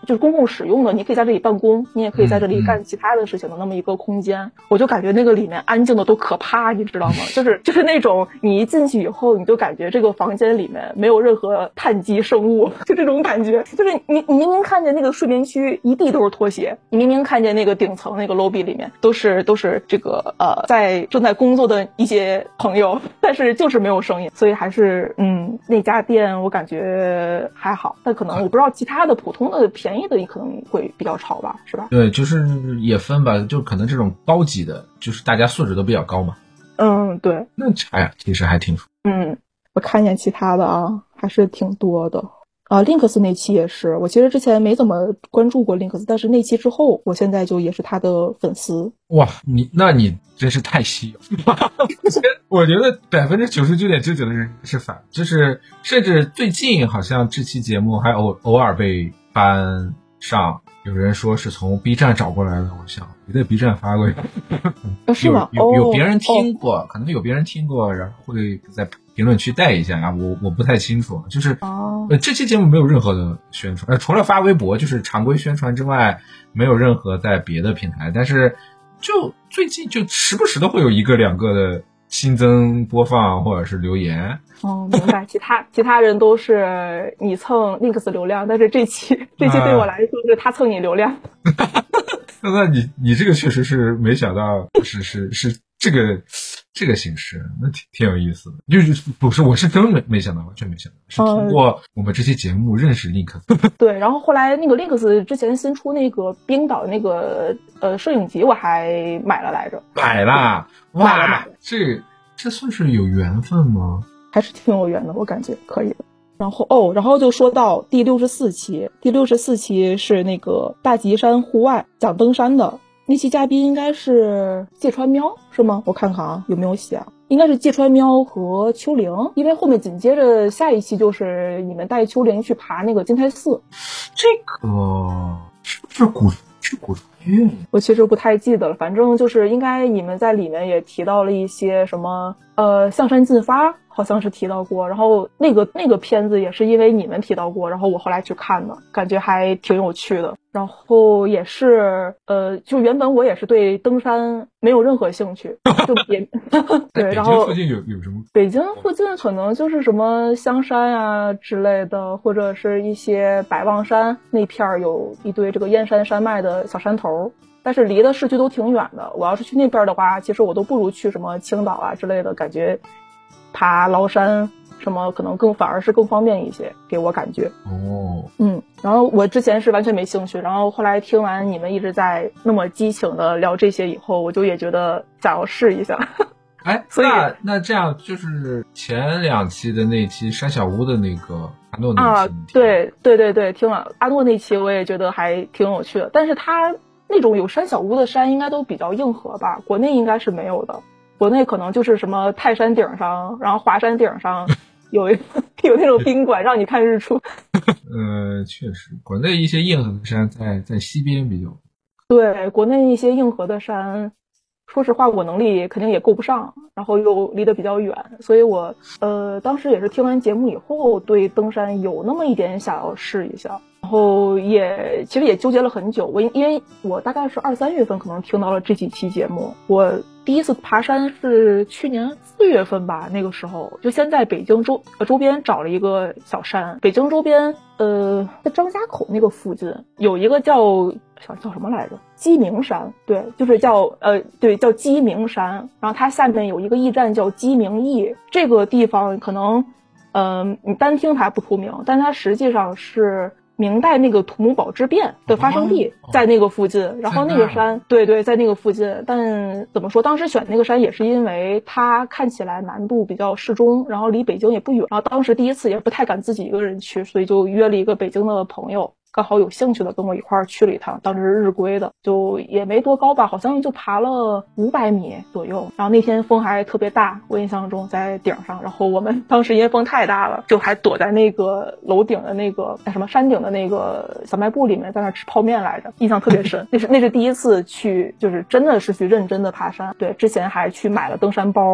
就是公共使用的，你可以在这里办公，你也可以在这里干其他的事情的那么一个空间。嗯嗯、我就感觉那个里面安静的都可怕，你知道吗？就是就是那种你一进去以后，你就感觉这个房间里面没有任何碳基生物，就这种感觉。就是你你明明看见那个睡眠区一地都是拖鞋，你明明看见那个顶层那个 lobby 里面都是都是这个呃在正在工作的一些朋友，但是就是没有声音，所以还是嗯那家店我感觉还好，但可能我不知道其他的普通的便宜的可能会比较吵吧，是吧？ 对，就是也分吧，就可能这种高级的，就是大家素质都比较高嘛。 嗯，对。 那哎呀，其实还挺嗯，我看见其他的啊，还是挺多的。啊 Links 那期也是，我其实之前没怎么关注过 Links， 但是那期之后，我现在就也是他的粉丝。 哇，你那你真是太稀有。我觉得百分之九十九点九九的人是反，就是甚至最近好像这期节目还偶偶尔被翻上，有人说是从 B 站找过来的偶像，你在 B 站发过。 是吗？ 有有有别人听过， 哦、 可能有别人听过，然后会在评论区带一下啊，我我不太清楚，就是呃这期节目没有任何的宣传，呃除了发微博就是常规宣传之外，没有任何在别的平台，但是就最近就时不时的会有一个两个的新增播放或者是留言。 哦，明白。其他其他人都是你蹭 Links 流量，但是这期这期对我来说是他蹭你流量。 那你你这个确实是没想到，是是是这个这个形式，那挺挺有意思的。就是不是我是真没没想到，完全没想到，是通过我们这期节目认识 Links。 对，然后后来那个 Links 之前新出那个冰岛那个呃摄影集，我还买了来着。 买啦，哇， 买了买了， 这这算是有缘分吗？ 还是挺有缘的，我感觉可以的。然后哦，然后就说到第六十四期，第六十四期是那个大吉山户外讲登山的，那期嘉宾应该是芥川喵是吗？我看看啊，有没有写啊？应该是芥川喵和丘陵，因为后面紧接着下一期就是你们带丘陵去爬那个金台寺。 这个是不是古是古穿越？ 我其实不太记得了，反正就是应该你们在里面也提到了一些什么呃象山进发。好像是提到过，然后那个那个片子也是因为你们提到过，然后我后来去看的，感觉还挺有趣的。然后也是呃，就原本我也是对登山没有任何兴趣，就也对。然后北京附近有有什么？ 北京附近可能就是什么香山啊之类的，或者是一些百望山那片有一堆这个燕山山脉的小山头。但是离的市区都挺远的，我要是去那边的话，其实我都不如去什么青岛啊之类的，感觉爬崂山什么可能更反而是更方便一些，给我感觉。 哦， 嗯，然后我之前是完全没兴趣，然后后来听完你们一直在那么激情的聊这些以后，我就也觉得想要试一下。 哎，那那这样就是前两期的那期山小屋的那个阿诺那期、 啊，对对对对，听了阿诺那期我也觉得还挺有趣的，但是他那种有山小屋的山应该都比较硬核吧，国内应该是没有的。国内可能就是什么泰山顶上，然后华山顶上有有那种宾馆让你看日出。 呃，确实，国内一些硬核的山在在西边比较。 对，国内一些硬核的山，说实话我能力肯定也够不上，然后又离得比较远，所以我呃当时也是听完节目以后，对登山有那么一点想要试一下。然后也其实也纠结了很久，我因为我大概是二三月份可能听到了这几期节目，我第一次爬山是去年四月份吧，那个时候就先在北京周呃周边找了一个小山，北京周边呃在张家口那个附近有一个叫想叫什么来着，鸡鸣山，对，就是叫呃对叫鸡鸣山，然后它下面有一个驿站叫鸡鸣驿，这个地方可能嗯、呃、你单听它不出名，但它实际上是明代那个土木堡之变的发生地在那个附近，然后那个山，对对，在那个附近。但怎么说，当时选那个山也是因为它看起来难度比较适中，然后离北京也不远。然后当时第一次也不太敢自己一个人去，所以就约了一个北京的朋友，刚好有兴趣的跟我一块儿去了一趟，当时是日归的，就也没多高吧，好像就爬了五百米左右。然后那天风还特别大，我印象中在顶上，然后我们当时因为风太大了，就还躲在那个楼顶的那个什么山顶的那个小卖部里面，在那吃泡面来着，印象特别深。那是那是第一次去，就是真的是去认真的爬山。对，之前还去买了登山包。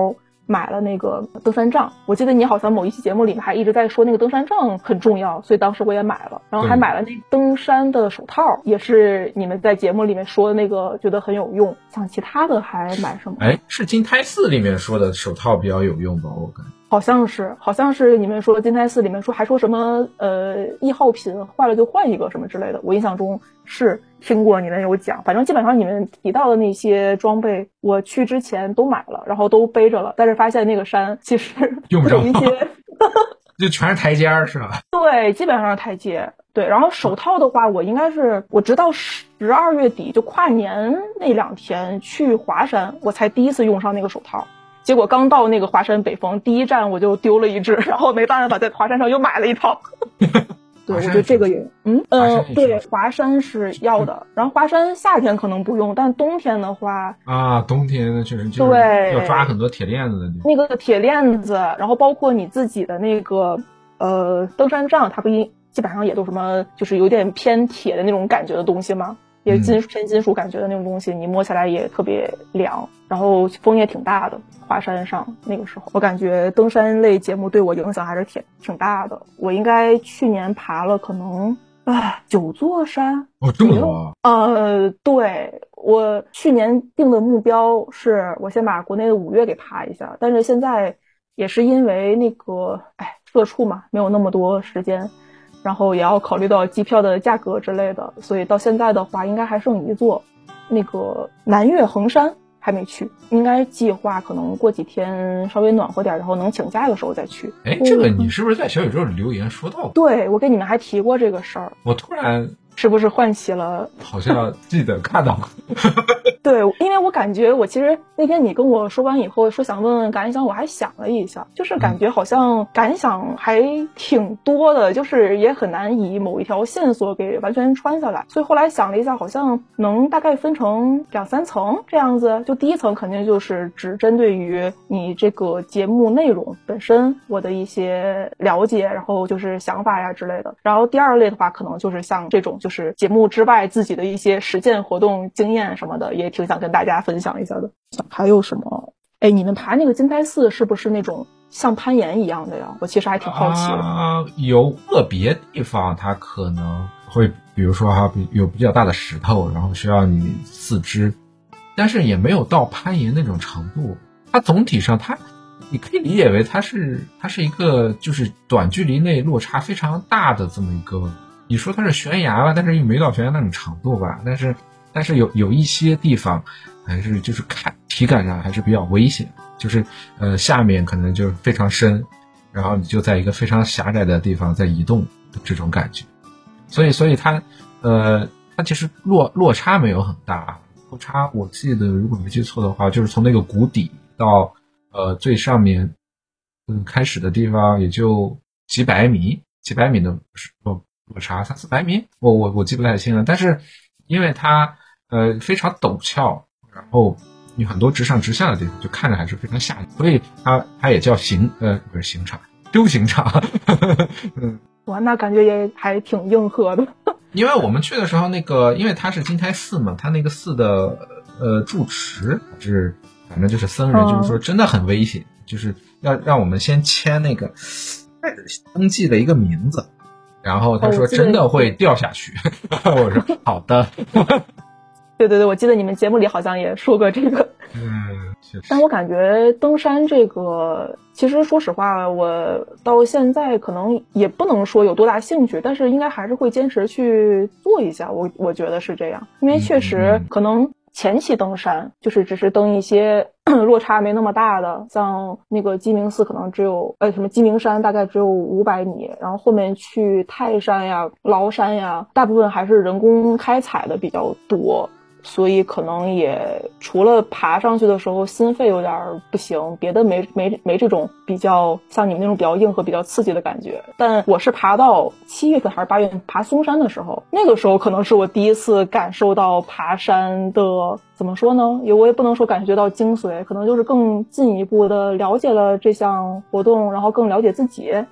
买了那个登山杖。我记得你好像某一期节目里面还一直在说那个登山杖很重要，所以当时我也买了，然后还买了那登山的手套，也是你们在节目里面说的那个，觉得很有用。像其他的还买什么？ 哎，是金胎四里面说的手套比较有用吧？我感觉好像是，好像是你们说金胎四里面说还说什么呃易耗品坏了就换一个什么之类的，我印象中是听过你们有讲。反正基本上你们提到的那些装备，我去之前都买了，然后都背着了，但是发现那个山其实用不着有一些就全是台阶儿是吧？ 对，基本上是台阶。对，然后手套的话，我应该是我直到十二月底就跨年那两天去华山，我才第一次用上那个手套。结果刚到那个华山北峰第一站我就丢了一只，然后没办法在华山上又买了一套。对，我觉得这个也，嗯呃，对，华山是要的。然后华山夏天可能不用，但冬天的话啊，冬天确实就是要抓很多铁链子的地方。 那个铁链子，然后包括你自己的那个呃登山杖，它不一基本上也都什么，就是有点偏铁的那种感觉的东西嘛。也金属偏金属感觉的那种东西，你摸起来也特别凉，然后风也挺大的。华山上那个时候，我感觉登山类节目对我影响还是挺挺大的。我应该去年爬了可能啊九座山。 哦，这么多？ 呃，对，我去年定的目标是我先把国内的五岳给爬一下，但是现在也是因为那个哎社畜嘛，没有那么多时间。然后也要考虑到机票的价格之类的，所以到现在的话应该还剩一座，那个南岳衡山还没去，应该计划可能过几天稍微暖和点，然后能请假的时候再去。 哎，这个你是不是在小宇宙里留言说到？ 对，我跟你们还提过这个事儿。 我突然是不是唤起了？ 好像记得看到过。 对，因为我感觉我其实那天你跟我说完以后说想问问感想，我还想了一下，就是感觉好像感想还挺多的，就是也很难以某一条线索给完全穿下来，所以后来想了一下，好像能大概分成两三层这样子。就第一层肯定就是只针对于你这个节目内容本身我的一些了解，然后就是想法呀之类的。然后第二类的话，可能就是像这种就是节目之外自己的一些实践活动经验什么的，也挺想跟大家分享一下的。还有什么？哎，你们爬那个金胎寺是不是那种像攀岩一样的呀？我其实还挺好奇的。 啊，有个别地方它可能会，比如说哈，有比较大的石头，然后需要你四肢，但是也没有到攀岩那种程度。它总体上它，你可以理解为它是它是一个就是短距离内落差非常大的这么一个，你说它是悬崖吧，但是又没到悬崖那种程度吧，但是。但是有有一些地方还是就是看体感上还是比较危险，就是呃下面可能就非常深，然后你就在一个非常狭窄的地方在移动的这种感觉，所以所以它呃它其实落落差没有很大，落差我记得如果没记错的话，就是从那个谷底到呃最上面嗯开始的地方也就几百米几百米的落落差三四百米，我我我记不太清了，但是因为它呃，非常陡峭，然后有很多直上直下的地方，就看着还是非常吓人，所以它它也叫刑呃不是刑场，丢刑场。嗯， 哇，那感觉也还挺硬核的。 因为我们去的时候，那个因为它是金胎寺嘛，它那个寺的呃住持是反正就是僧人，嗯、就是说真的很危险，就是要让我们先签那个登记的一个名字。然后他说真的会掉下去，哦、我说好的。 对对对，我记得你们节目里好像也说过这个。 嗯，确实。 但我感觉登山这个，其实说实话，我到现在可能也不能说有多大兴趣，但是应该还是会坚持去做一下。我我觉得是这样，因为确实可能前期登山就是只是登一些落差没那么大的，像那个鸡鸣寺可能只有呃什么鸡鸣山大概只有五百米，然后后面去泰山呀、崂山呀，大部分还是人工开采的比较多。所以可能也除了爬上去的时候心肺有点不行，别的没没没这种比较像你们那种比较硬核比较刺激的感觉。但我是爬到七月份还是八月份爬嵩山的时候，那个时候可能是我第一次感受到爬山的，怎么说呢，也我也不能说感觉到精髓，可能就是更进一步的了解了这项活动，然后更了解自己。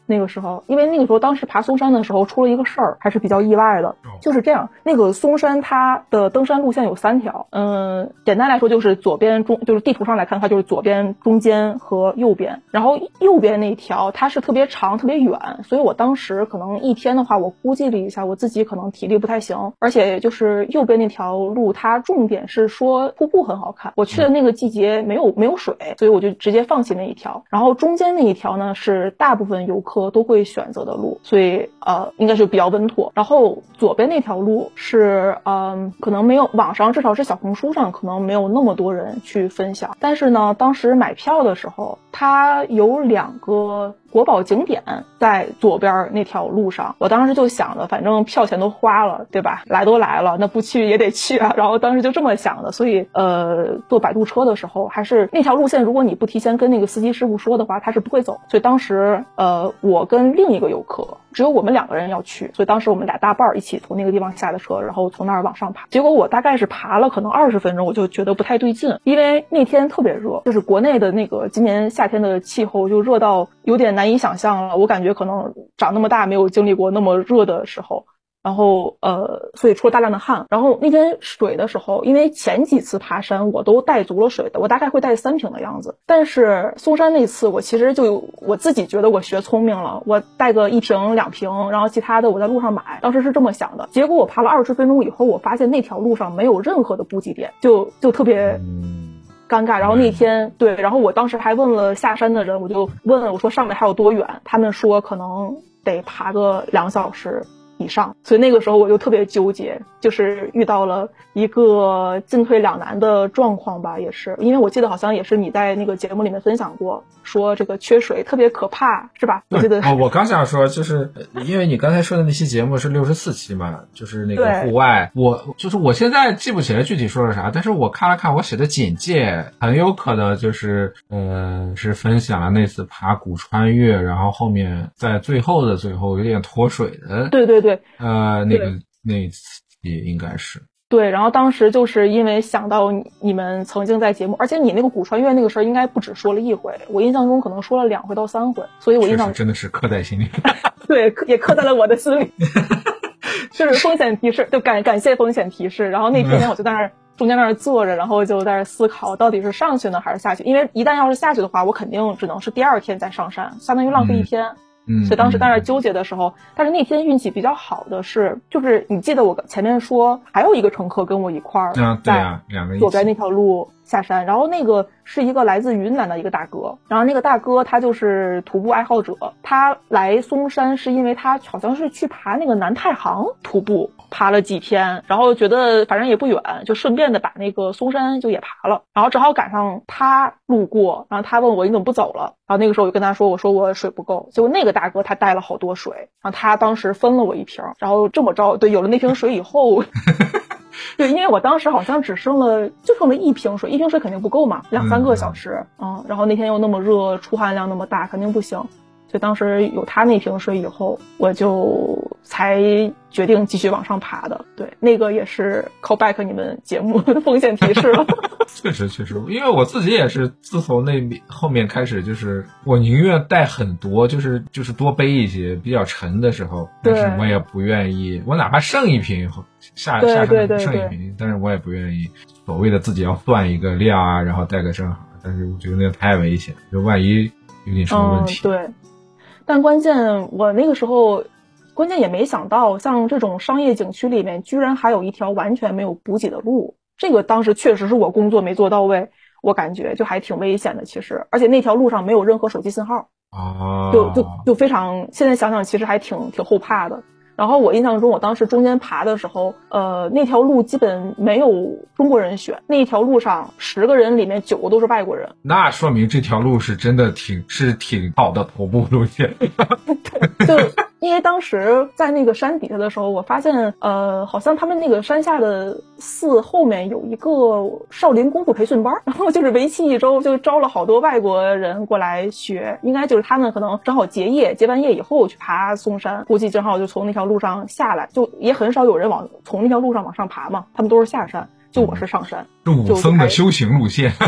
那个时候，因为那个时候当时爬嵩山的时候出了一个事儿，还是比较意外的。就是这样，那个嵩山它的登山路线有三条，嗯，简单来说就是左边中，就是地图上来看的话就是左边、中间和右边。然后右边那条它是特别长、特别远，所以我当时可能一天的话，我估计了一下，我自己可能体力不太行，而且就是右边那条路，它重点是说瀑布很好看，我去的那个季节没有没有水，所以我就直接放弃那一条。然后中间那一条呢是大部分游客都会选择的路，所以呃应该是比较稳妥。然后左边那条路是嗯、呃、可能没有网上，至少是小红书上可能没有那么多人去分享，但是呢当时买票的时候它有两个国宝景点在左边那条路上，我当时就想的，反正票钱都花了，对吧？来都来了，那不去也得去啊。然后当时就这么想的，所以呃，坐摆渡车的时候，还是那条路线，如果你不提前跟那个司机师傅说的话，他是不会走。所以当时呃，我跟另一个游客，只有我们两个人要去，所以当时我们俩大伴儿一起从那个地方下的车，然后从那儿往上爬。结果我大概是爬了可能二十分钟，我就觉得不太对劲，因为那天特别热，就是国内的那个今年夏天的气候就热到有点难以想象了，我感觉可能长那么大没有经历过那么热的时候。然后呃，所以出了大量的汗。然后那天水的时候，因为前几次爬山我都带足了水的，我大概会带三瓶的样子。但是嵩山那次我其实就我自己觉得我学聪明了，我带个一瓶两瓶，然后其他的我在路上买，当时是这么想的。结果我爬了二十分钟以后，我发现那条路上没有任何的补给点，就就特别尴尬。然后那天对，然后我当时还问了下山的人，我就问我说上面还有多远，他们说可能得爬个两小时以上。所以那个时候我就特别纠结，就是遇到了一个进退两难的状况吧。也是因为我记得好像也是你在那个节目里面分享过，说这个缺水特别可怕，是吧？我记得哦，我刚想说，就是因为你刚才说的那期节目是六十四期嘛，就是那个户外，我就是我现在记不起来具体说了啥，但是我看了看我写的简介，很有可能就是呃是分享了那次爬古穿越，然后后面在最后的最后有点脱水的， 对对对， 呃那个那一次也应该是。 对，然后当时就是因为想到你你们曾经在节目，而且你那个古穿越那个事儿应该不止说了一回，我印象中可能说了两回到三回，所以我印象真的是刻在心里。 对，也刻在了我的心里。就是风险提示，就感感谢风险提示。然后那天我就在那儿中间那儿坐着，然后就在那儿思考到底是上去呢还是下去，因为一旦要是下去的话，我肯定只能是第二天再上山，相当于浪费一天。嗯嗯， 所以当时在那儿纠结的时候，但是那天运气比较好的是，就是你记得我前面说还有一个乘客跟我一块儿， 啊，对啊，两个左边那条路下山，然后那个是一个来自云南的一个大哥，然后那个大哥他就是徒步爱好者，他来嵩山是因为他好像是去爬那个南太行徒步，爬了几天，然后觉得反正也不远，就顺便的把那个嵩山就也爬了，然后正好赶上他路过，然后他问我你怎么不走了，然后那个时候我就跟他说，我说我水不够，结果那个大哥他带了好多水，然后他当时分了我一瓶，然后这么着，对，有了那瓶水以后对，因为我当时好像只剩了就剩了一瓶水，一瓶水肯定不够嘛，两三个小时，嗯，然后那天又那么热，出汗量那么大，肯定不行。所以当时有他那瓶水以后，我就才决定继续往上爬的。对，那个也是 call back 你们节目的风险提示了。 确实确实，因为我自己也是自从那后面开始，就是我宁愿带很多，就是就是多背一些比较沉的时候，但是我也不愿意，我哪怕剩一瓶下下山剩一瓶，但是我也不愿意所谓的自己要算一个量啊，然后带个正好，但是我觉得那太危险，就万一有点什么问题。 嗯，对。但关键我那个时候关键也没想到，像这种商业景区里面居然还有一条完全没有补给的路，这个当时确实是我工作没做到位，我感觉就还挺危险的其实，而且那条路上没有任何手机信号， 啊， 就就就非常，现在想想其实还挺挺后怕的。然后我印象中我当时中间爬的时候，呃，那条路基本没有中国人选，那一条路上十个人里面九个都是外国人， 那说明这条路是真的挺是挺好的徒步路线。 就因为当时在那个山底下的时候，我发现呃，好像他们那个山下的寺后面有一个少林功夫培训班，然后就是为期一周，就招了好多外国人过来学，应该就是他们可能正好结业，结完业以后去爬嵩山，估计正好就从那条路上下来，就也很少有人往从那条路上往上爬嘛，他们都是下山，就我是上山， 是武僧的修行路线。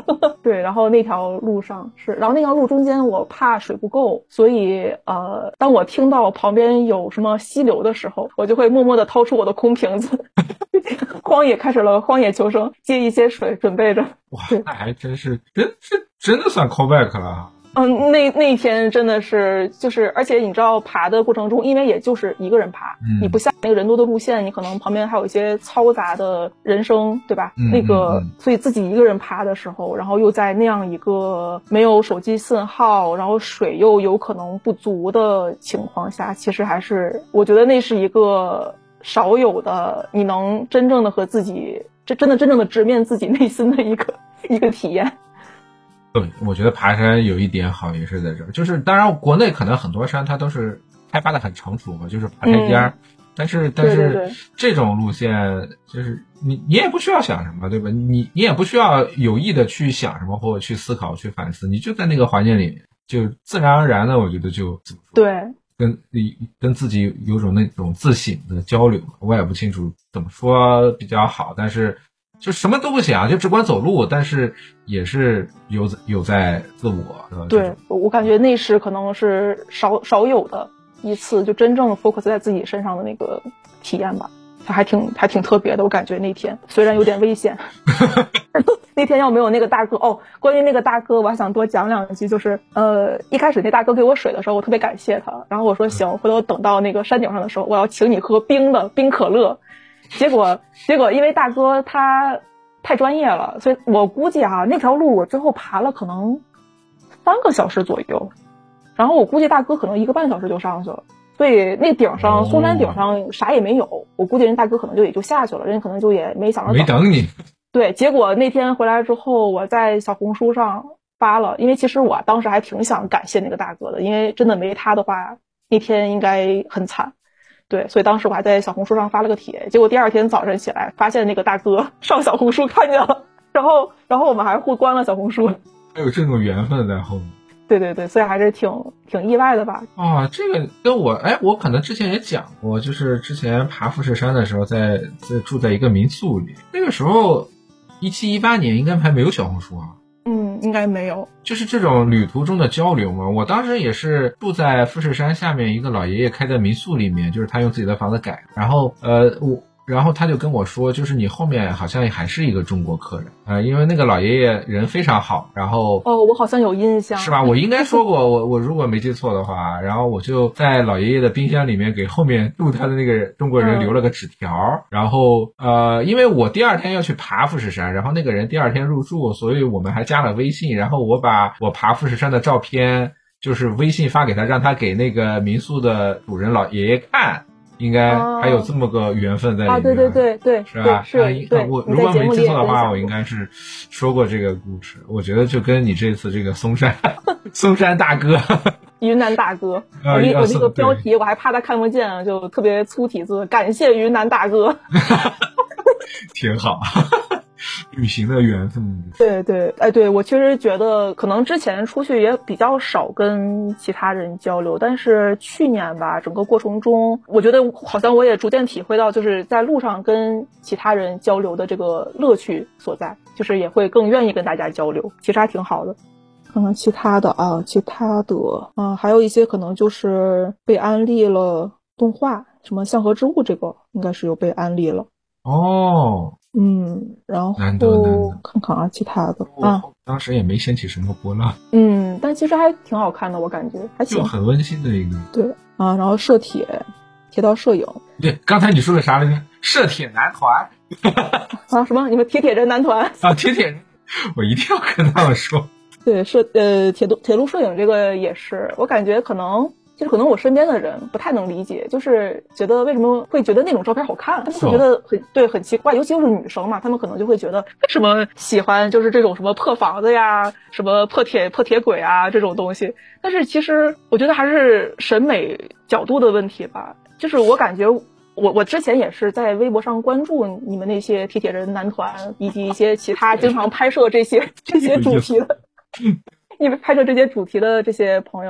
对，然后那条路上是，然后那条路中间我怕水不够，所以呃，当我听到旁边有什么溪流的时候，我就会默默地掏出我的空瓶子，荒野开始了荒野求生，接一些水准备着。 哇，那还真是真是真的算 callback 了啊。 嗯，那那一天真的是就是，而且你知道爬的过程中，因为也就是一个人爬， 嗯、 你不像那个人多的路线，你可能旁边还有一些嘈杂的人声，对吧？ 嗯、 那个、 嗯、 所以自己一个人爬的时候，然后又在那样一个没有手机信号，然后水又有可能不足的情况下，其实还是我觉得那是一个少有的你能真正的和自己这真的真正的直面自己内心的一个一个体验。 对，我觉得爬山有一点好也是在这儿，就是当然国内可能很多山它都是开发的很成熟嘛，就是爬台阶儿、嗯，但是但是对对对这种路线就是你你也不需要想什么，对吧？你你也不需要有意的去想什么或者去思考去反思，你就在那个环境里面，就自然而然的，我觉得就怎么说？ 对， 跟跟自己有种那种自省的交流，我也不清楚怎么说比较好，但是。就什么都不想，就只管走路，但是也是有有在自我。 对，我感觉那是可能是少少有的一次就真正 focus 在自己身上的那个体验吧，它还挺还挺特别的。我感觉那天虽然有点危险，那天要没有那个大哥哦，关于那个大哥我还想多讲两句，就是呃一开始那大哥给我水的时候，我特别感谢他，然后我说行，回头等到那个山顶上的时候，我要请你喝冰的冰可乐。结果，结果因为大哥他太专业了，所以我估计啊，那条路我最后爬了可能三个小时左右，然后我估计大哥可能一个半小时就上去了，所以那顶上嵩山顶上啥也没有，我估计人大哥可能就也就下去了，人可能就也没想着没等你。 对，结果那天回来之后，我在小红书上发了，因为其实我当时还挺想感谢那个大哥的，因为真的没他的话，那天应该很惨。对，所以当时我还在小红书上发了个帖，结果第二天早晨起来发现那个大哥上小红书看见了，然后然后我们还互关了小红书， 还有这种缘分在后面。 对对对，所以还是挺挺意外的吧。 啊，这个跟我哎，我可能之前也讲过，就是之前爬富士山的时候在，在在住在一个民宿里，那个时候一七一八年应该还没有小红书啊。 嗯，应该没有。 就是这种旅途中的交流嘛。我当时也是住在富士山下面一个老爷爷开的民宿里面，就是他用自己的房子改，然后呃我。然后他就跟我说，就是你后面好像还是一个中国客人啊、呃，因为那个老爷爷人非常好，然后哦，我好像有印象， 是吧？我应该说过，我我如果没记错的话，然后我就在老爷爷的冰箱里面给后面住他的那个中国人留了个纸条，嗯、然后呃，因为我第二天要去爬富士山，然后那个人第二天入住，所以我们还加了微信，然后我把我爬富士山的照片就是微信发给他，让他给那个民宿的主人老爷爷看。应该还有这么个缘分在里面、 啊、对对对对， 是吧？ 是、啊、对。 我如果没记错的话，我应该是说过这个故事。我觉得就跟你这次这个嵩山嵩山大哥、 云南大哥， 啊、 我那我那个标题我还怕他看不见，就特别粗体字，感谢云南大哥， 挺好。旅行的缘分。 对对，哎，对，我确实觉得可能之前出去也比较少跟其他人交流，但是去年吧，整个过程中，我觉得好像我也逐渐体会到，就是在路上跟其他人交流的这个乐趣所在，就是也会更愿意跟大家交流，其实还挺好的。可能其他的啊，其他的啊，还有一些可能就是被安利了动画，什么《向河之物》这个应该是有被安利了。 哦。 嗯，然后看看啊，其他的啊， 当时也没掀起什么波浪。 嗯，但其实还挺好看的，我感觉还行， 就很温馨的一个。 对啊，然后摄铁、铁道摄影。 对，刚才你说的啥来着？摄铁男团啊？什么？你们铁铁人男团啊？铁铁人，我一定要跟他们说。 对，摄呃铁路铁路摄影这个也是，我感觉可能。就是可能我身边的人不太能理解，就是觉得为什么会觉得那种照片好看，他们会觉得很对很奇怪，尤其又是女生嘛，他们可能就会觉得为什么喜欢就是这种什么破房子呀，什么破铁破铁轨啊这种东西。但是其实我觉得还是审美角度的问题吧。就是我感觉我我之前也是在微博上关注你们那些铁铁人男团以及一些其他经常拍摄这些这些主题的，因为拍摄这些主题的这些朋友。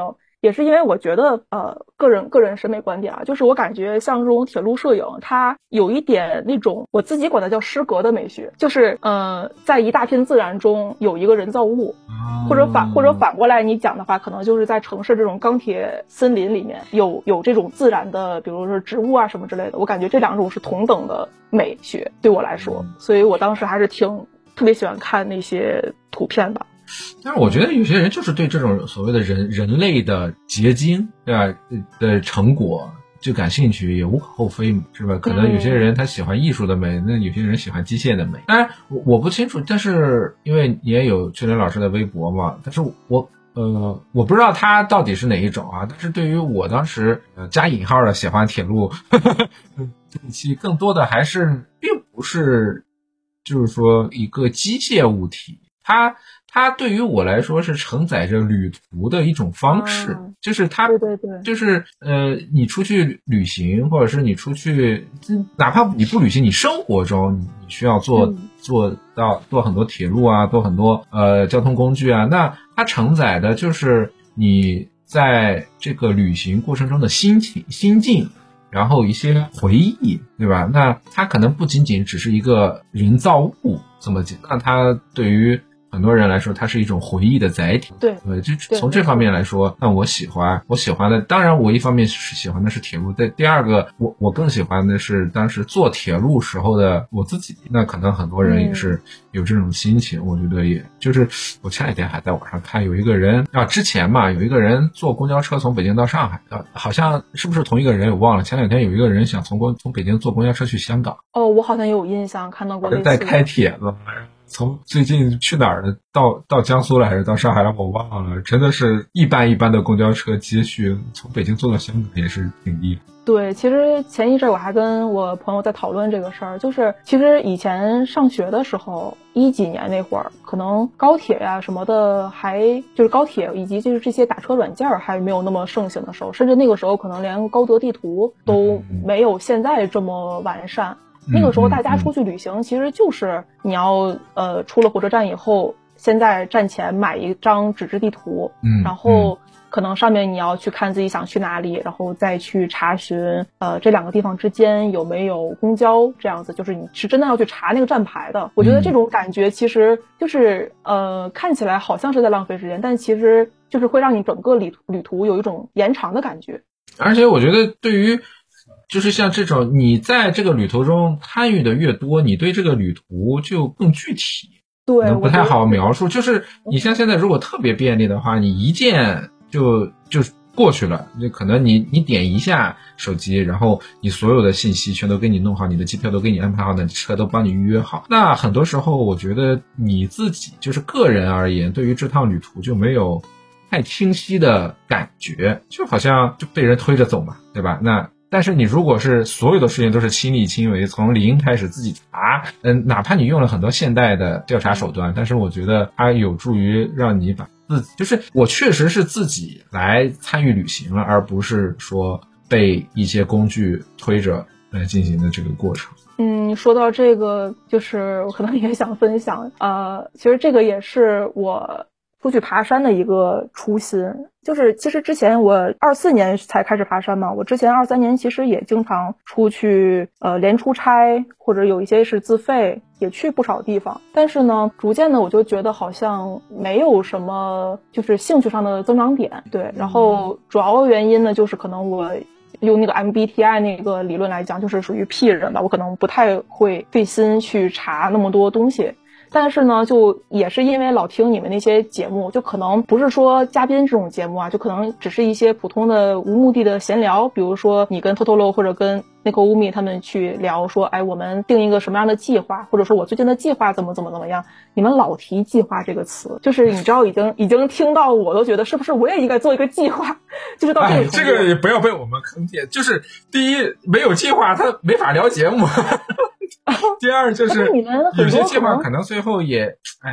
也是因为我觉得呃个人个人审美观点啊，就是我感觉像这种铁路摄影，它有一点那种我自己管它叫诗格的美学，就是呃在一大片自然中有一个人造物，或者反或者反过来你讲的话，可能就是在城市这种钢铁森林里面有有这种自然的，比如说植物啊什么之类的，我感觉这两种是同等的美学对我来说，所以我当时还是挺特别喜欢看那些图片吧。 但是我觉得有些人就是对这种所谓的人人类的结晶，对吧？的成果就感兴趣，也无可厚非嘛，是吧？可能有些人他喜欢艺术的美，那有些人喜欢机械的美。当然我我不清楚，但是因为你也有崔林老师的微博嘛，但是我呃我不知道他到底是哪一种啊。但是对于我当时呃加引号的喜欢铁路呵呵这一期，更多的还是并不是就是说一个机械物体，它它对于我来说是承载着旅途的一种方式， 嗯、 就是它， 对对对， 就是呃，你出去旅行，或者是你出去，哪怕你不旅行，你生活中你需要坐、嗯、坐到坐很多铁路啊，坐很多呃交通工具啊，那它承载的就是你在这个旅行过程中的心情、心境。然后一些回忆，对吧？那它可能不仅仅只是一个人造物这么简单，那它对于很多人来说，它是一种回忆的载体。 对， 对，就从这方面来说，那我喜欢，我喜欢的，当然我一方面是喜欢的是铁路，但第二个，我我更喜欢的是当时坐铁路时候的我自己。那可能很多人也是有这种心情，嗯、我觉得也就是我前两天还在网上看有一个人啊，之前嘛，有一个人坐公交车从北京到上海，啊，好像是不是同一个人我忘了。前两天有一个人想从公从北京坐公交车去香港。 哦，我好像有印象看到过类似的。 在开帖子。从最近去哪儿了？到到江苏了还是到上海了？我忘了，真的是一班一班的公交车接续，从北京坐到香港也是挺厉害。 对，其实前一阵我还跟我朋友在讨论这个事儿，就是其实以前上学的时候，一几年那会儿，可能高铁呀、啊、什么的还就是高铁以及就是这些打车软件还没有那么盛行的时候，甚至那个时候可能连高德地图都没有现在这么完善。那个时候大家出去旅行，其实就是你要呃出了火车站以后，先在站前买一张纸质地图， 嗯， 然后可能上面你要去看自己想去哪里，然后再去查询呃这两个地方之间有没有公交，这样子就是你是真的要去查那个站牌的。我觉得这种感觉其实就是呃看起来好像是在浪费时间，但其实就是会让你整个旅旅途有一种延长的感觉。 而且我觉得对于就是像这种你在这个旅途中参与的越多，你对这个旅途就更具体， 对， 不太好描述。就是你像现在如果特别便利的话，你一键就就过去了，就可能你你点一下手机，然后你所有的信息全都给你弄好，你的机票都给你安排好，你的车都帮你预约好。那很多时候我觉得你自己就是个人而言，对于这趟旅途就没有太清晰的感觉，就好像就被人推着走嘛，对吧？那但是你如果是所有的事情都是亲力亲为，从零开始自己查，嗯，哪怕你用了很多现代的调查手段，但是我觉得它有助于让你把自己，就是我确实是自己来参与旅行了，而不是说被一些工具推着来进行的这个过程。 嗯，说到这个，就是我可能也想分享，呃，其实这个也是我出去爬山的一个初心。就是其实之前我二四年才开始爬山嘛，我之前二三年其实也经常出去呃连出差，或者有一些是自费，也去不少地方。但是呢，逐渐的我就觉得好像没有什么就是兴趣上的增长点。对，然后主要原因呢就是可能我用那个 M B T I 那个理论来讲，就是属于 P 人吧，我可能不太会费心去查那么多东西。但是呢，就也是因为老听你们那些节目，就可能不是说嘉宾这种节目啊，就可能只是一些普通的无目的的闲聊，比如说你跟 Totolo 或者跟那个乌米他们去聊说，哎，我们定一个什么样的计划，或者说我最近的计划怎么怎么怎么样。你们老提计划这个词，就是你知道已经已经听到我都觉得是不是我也应该做一个计划，就是到这个程度。 哎，这个也不要被我们坑骗，就是第一没有计划他没法聊节目。第二就是有些计划可能最后也，哎，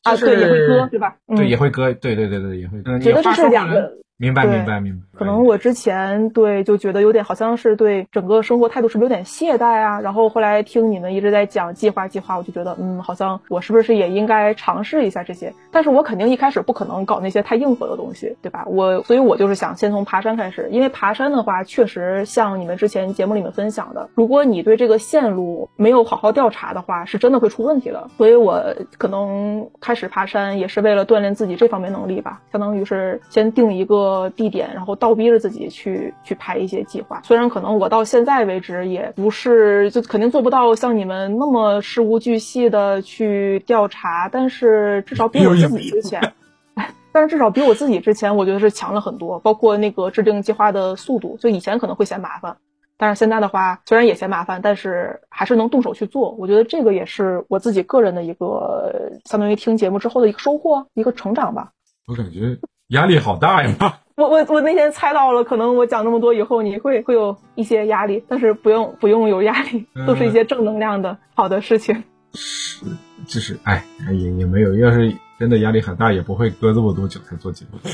啊， 就是、 对，也会割，对吧？ 嗯、对，也会割，对对对对，也会割。 觉得这是两个。 明白明白明白。 可能我之前对就觉得有点好像是对整个生活态度是不是有点懈怠啊？然后后来听你们一直在讲计划计划，我就觉得嗯，好像我是不是也应该尝试一下这些？但是我肯定一开始不可能搞那些太硬核的东西，对吧？我所以我就是想先从爬山开始，因为爬山的话，确实像你们之前节目里面分享的，如果你对这个线路没有好好调查的话，是真的会出问题的。所以我可能开始爬山也是为了锻炼自己这方面能力吧，相当于是先定一个地点，然后倒逼着自己去去排一些计划。虽然可能我到现在为止也不是就肯定做不到像你们那么事无巨细的去调查，但是至少比我自己之前但是至少比我自己之前我觉得是强了很多，包括那个制定计划的速度，就以前可能会嫌麻烦，但是现在的话虽然也嫌麻烦，但是还是能动手去做。我觉得这个也是我自己个人的一个相当于听节目之后的一个收获，一个成长吧。 我感觉压力好大呀！ 我我我那天猜到了，可能我讲那么多以后你会会有一些压力，但是不用不用有压力，都是一些正能量的、嗯、好的事情。 是，就是哎，也也没有，要是真的压力很大，也不会割这么多韭菜做节目。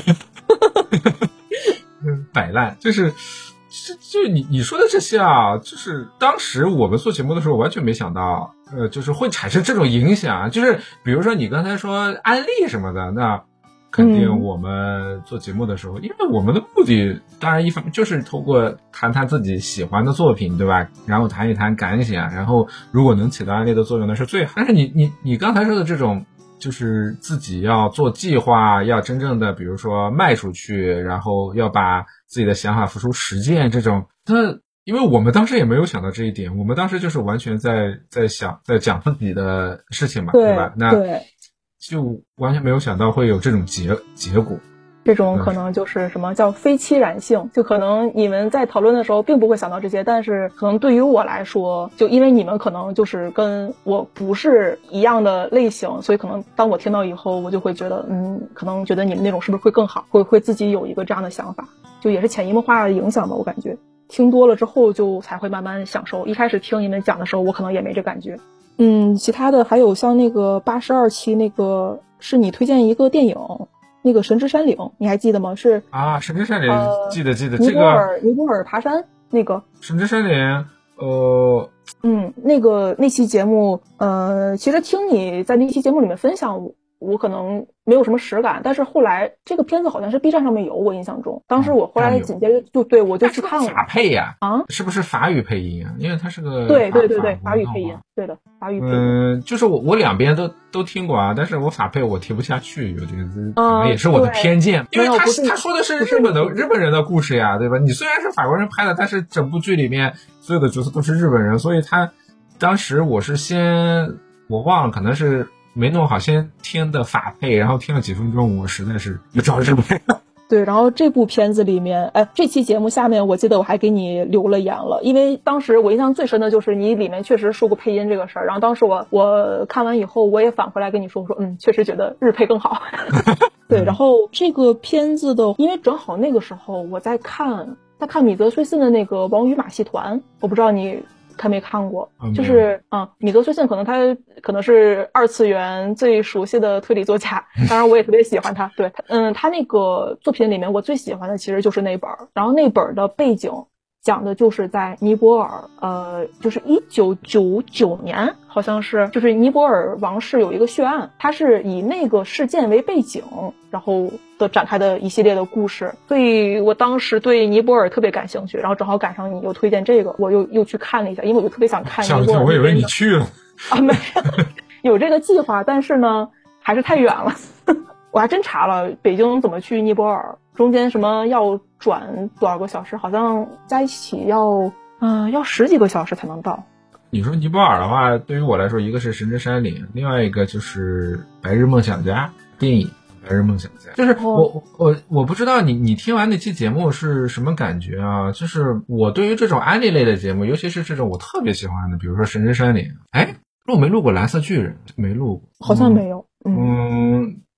摆烂，就是就就你你说的这些啊，就是当时我们做节目的时候完全没想到，呃，就是会产生这种影响。就是比如说你刚才说案例什么的，那肯定我们做节目的时候、嗯、因为我们的目的当然一方面就是通过谈谈自己喜欢的作品，对吧，然后谈一谈感想，然后如果能起到案例的作用那是最好。但是你你你刚才说的这种就是自己要做计划，要真正的比如说卖出去，然后要把自己的想法付出实践，这种那因为我们当时也没有想到这一点，我们当时就是完全在在想在讲自己的事情嘛， 对, 对吧？那对就完全没有想到会有这种结结果。 这种可能就是什么叫非期然性，就可能你们在讨论的时候并不会想到这些，但是可能对于我来说，就因为你们可能就是跟我不是一样的类型，所以可能当我听到以后，我就会觉得嗯，可能觉得你们那种是不是会更好，会会自己有一个这样的想法，就也是潜移默化的影响吧。我感觉听多了之后就才会慢慢享受，一开始听你们讲的时候我可能也没这感觉。嗯，其他的还有像那个八十二期那个是你推荐一个电影，那个神之山岭，你还记得吗？是啊，神之山岭、呃、记得记得， 尼泊尔、这个、尼泊尔爬山那个神之山岭，呃， 嗯，那个那期节目，呃，其实听你在那期节目里面分享，我我可能没有什么实感，但是后来这个片子好像是 B 站上面有，我印象中，当时我后来紧接着就对我就去看了。 法配呀、 啊， 是不是法语配音啊？因为它是个对对对对法语配音，对的法语配音。 嗯，就是我我两边都都听过啊，但是我法配我听不下去，有这个可能也是我的偏见，因为他他说的是日本的日本人的故事呀，对吧？你虽然是法国人拍的，但是整部剧里面所有的角色都是日本人，所以他当时我是先我忘了，可能是没弄好，先听的法配，然后听了几分钟，我实在是又找日本人。 对，然后这部片子里面，哎，这期节目下面我记得我还给你留了言了，因为当时我印象最深的就是你里面确实说过配音这个事儿，然后当时我我看完以后，我也返回来跟你说，我说嗯，确实觉得日配更好。对，然后这个片子的，因为正好那个时候我在看在看米泽穗信的那个《王与马戏团》，我不知道你看没看过，就是嗯，米泽穗信可能他可能是二次元最熟悉的推理作家，当然我也特别喜欢他。对，嗯，他那个作品里面我最喜欢的其实就是那本，然后那本的背景讲的就是在尼泊尔，呃，就是一九九九年，好像是，就是尼泊尔王室有一个血案，它是以那个事件为背景，然后的展开的一系列的故事，所以我当时对尼泊尔特别感兴趣，然后正好赶上你又推荐这个，我又又去看了一下，因为我就特别想看尼泊尔。 我以为你去了啊，没有，有这个计划，但是呢，还是太远了。我还真查了，北京怎么去尼泊尔，中间什么要转多少个小时，好像在一起要嗯、呃、要十几个小时才能到。 你说尼泊尔的话，对于我来说，一个是神之山岭，另外一个就是白日梦想家电影。白日梦想家就是我我我不知道你你听完那期节目是什么感觉啊？就是我对于这种安利类的节目，尤其是这种我特别喜欢的，比如说神之山岭，哎，录没录过蓝色巨人？没录过， 好像没有。 嗯，嗯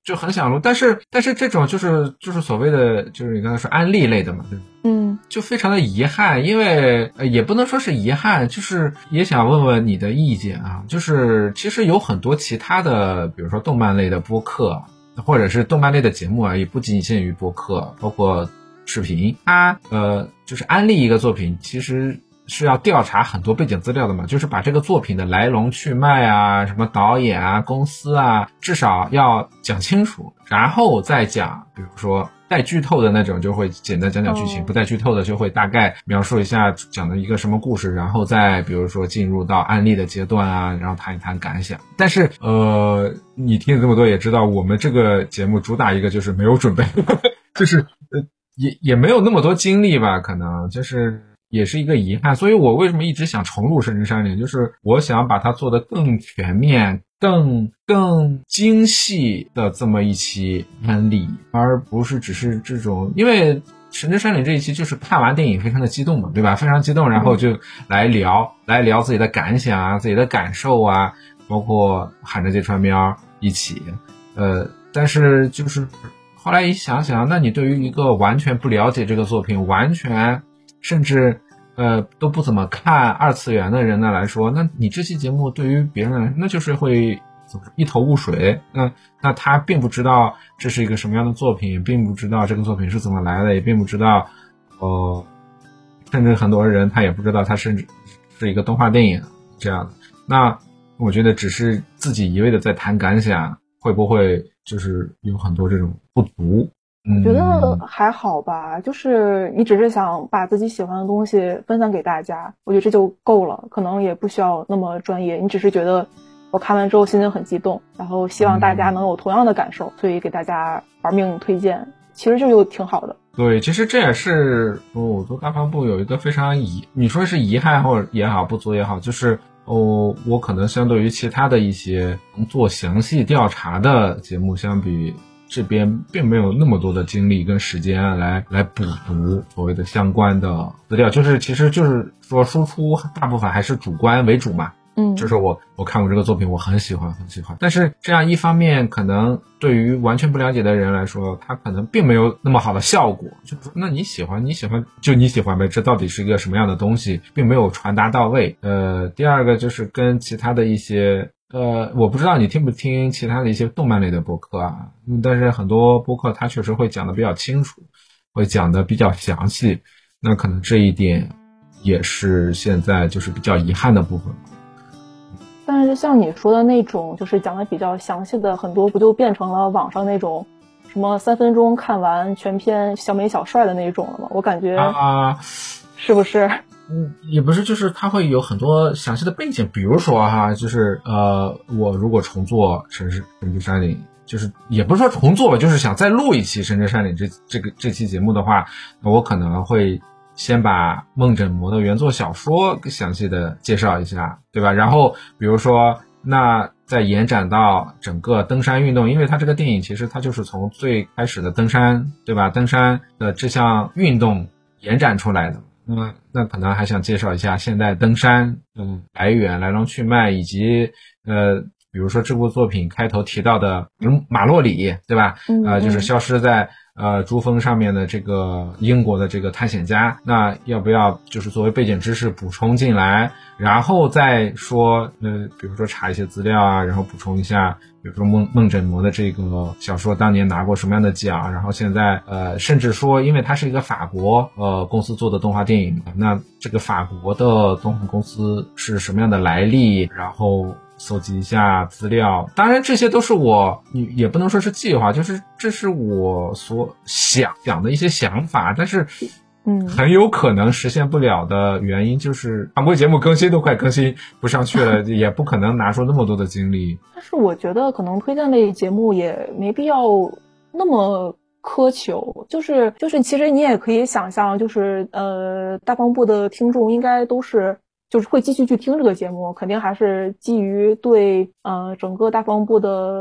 就很想录，但是但是这种就是就是所谓的就是你刚才说安利类的嘛，对吧？ 嗯， 就非常的遗憾，因为呃也不能说是遗憾，就是也想问问你的意见啊，就是其实有很多其他的，比如说动漫类的播客，或者是动漫类的节目啊，也不仅限于播客，包括视频，它呃就是安利一个作品，其实是要调查很多背景资料的嘛，就是把这个作品的来龙去脉啊，什么导演啊、公司啊，至少要讲清楚，然后再讲，比如说带剧透的那种就会简单讲讲剧情，不带剧透的就会大概描述一下讲的一个什么故事，然后再比如说进入到案例的阶段啊，然后谈一谈感想。但是呃，你听了这么多也知道，我们这个节目主打一个就是没有准备，就是呃也也没有那么多精力吧，可能就是也是一个遗憾。所以我为什么一直想重录《神之山岭》，就是我想把它做得更全面、更更精细的这么一期安利，而不是只是这种，因为《神之山岭》这一期就是看完电影非常的激动嘛，对吧？非常激动，然后就来聊、嗯、来聊自己的感想啊、自己的感受啊，包括喊着这串喵一起，呃，但是就是后来一想想，那你对于一个完全不了解这个作品，完全甚至呃都不怎么看二次元的人呢来说，那你这期节目对于别人来说，那就是会一头雾水。那那他并不知道这是一个什么样的作品，也并不知道这个作品是怎么来的，也并不知道呃，甚至很多人他也不知道它甚至是一个动画电影这样的。那我觉得只是自己一味的在谈感想，会不会就是有很多这种不足？ 我觉得还好吧，就是你只是想把自己喜欢的东西分享给大家，我觉得这就够了，可能也不需要那么专业，你只是觉得我看完之后心情很激动，然后希望大家能有同样的感受，所以给大家玩命推荐，其实这就挺好的。 对，其实这也是我做大方部有一个非常遗，你说是遗憾或者也好，不足也好，就是哦，我可能相对于其他的一些做详细调查的节目相比，这边并没有那么多的精力跟时间来来补足所谓的相关的资料，就是其实就是说输出大部分还是主观为主嘛。嗯，就是我我看过这个作品，我很喜欢很喜欢，但是这样一方面可能对于完全不了解的人来说，他可能并没有那么好的效果，就是说那你喜欢你喜欢就你喜欢呗，这到底是一个什么样的东西，并没有传达到位。呃，第二个就是跟其他的一些呃，我不知道你听不听其他的一些动漫类的播客啊，嗯，但是很多播客它确实会讲的比较清楚，会讲的比较详细，那可能这一点也是现在就是比较遗憾的部分。 但是像你说的那种就是讲的比较详细的，很多不就变成了网上那种什么三分钟看完全篇小美小帅的那种了吗？我感觉啊，是不是？ 嗯，也不是，就是它会有很多详细的背景，比如说哈，就是呃，我如果重做神之神之山岭，就是也不是说重做吧，就是想再录一期神之山岭这这个这期节目的话，那我可能会先把梦枕魔的原作小说详细的介绍一下，对吧？然后比如说那再延展到整个登山运动，因为它这个电影其实它就是从最开始的登山，对吧？登山的这项运动延展出来的。那么那可能还想介绍一下现代登山嗯来源、来龙去脉，以及呃比如说这部作品开头提到的嗯马洛里，对吧？ 嗯， 呃就是消失在呃珠峰上面的这个英国的这个探险家，那要不要就是作为背景知识补充进来，然后再说呃比如说查一些资料啊，然后补充一下，比如说梦梦枕魔的这个小说当年拿过什么样的奖，然后现在呃甚至说因为它是一个法国呃公司做的动画电影，那这个法国的动画公司是什么样的来历，然后搜集一下资料。当然这些都是我也不能说是计划，就是这是我所想想的一些想法，但是嗯，很有可能实现不了的原因就是常规节目更新都快更新不上去了，也不可能拿出那么多的精力。 但是我觉得可能推荐类节目也没必要那么苛求，就是就是其实你也可以想象，就是呃大方部的听众应该都是就是会继续去听这个节目，肯定还是基于对呃整个大方部的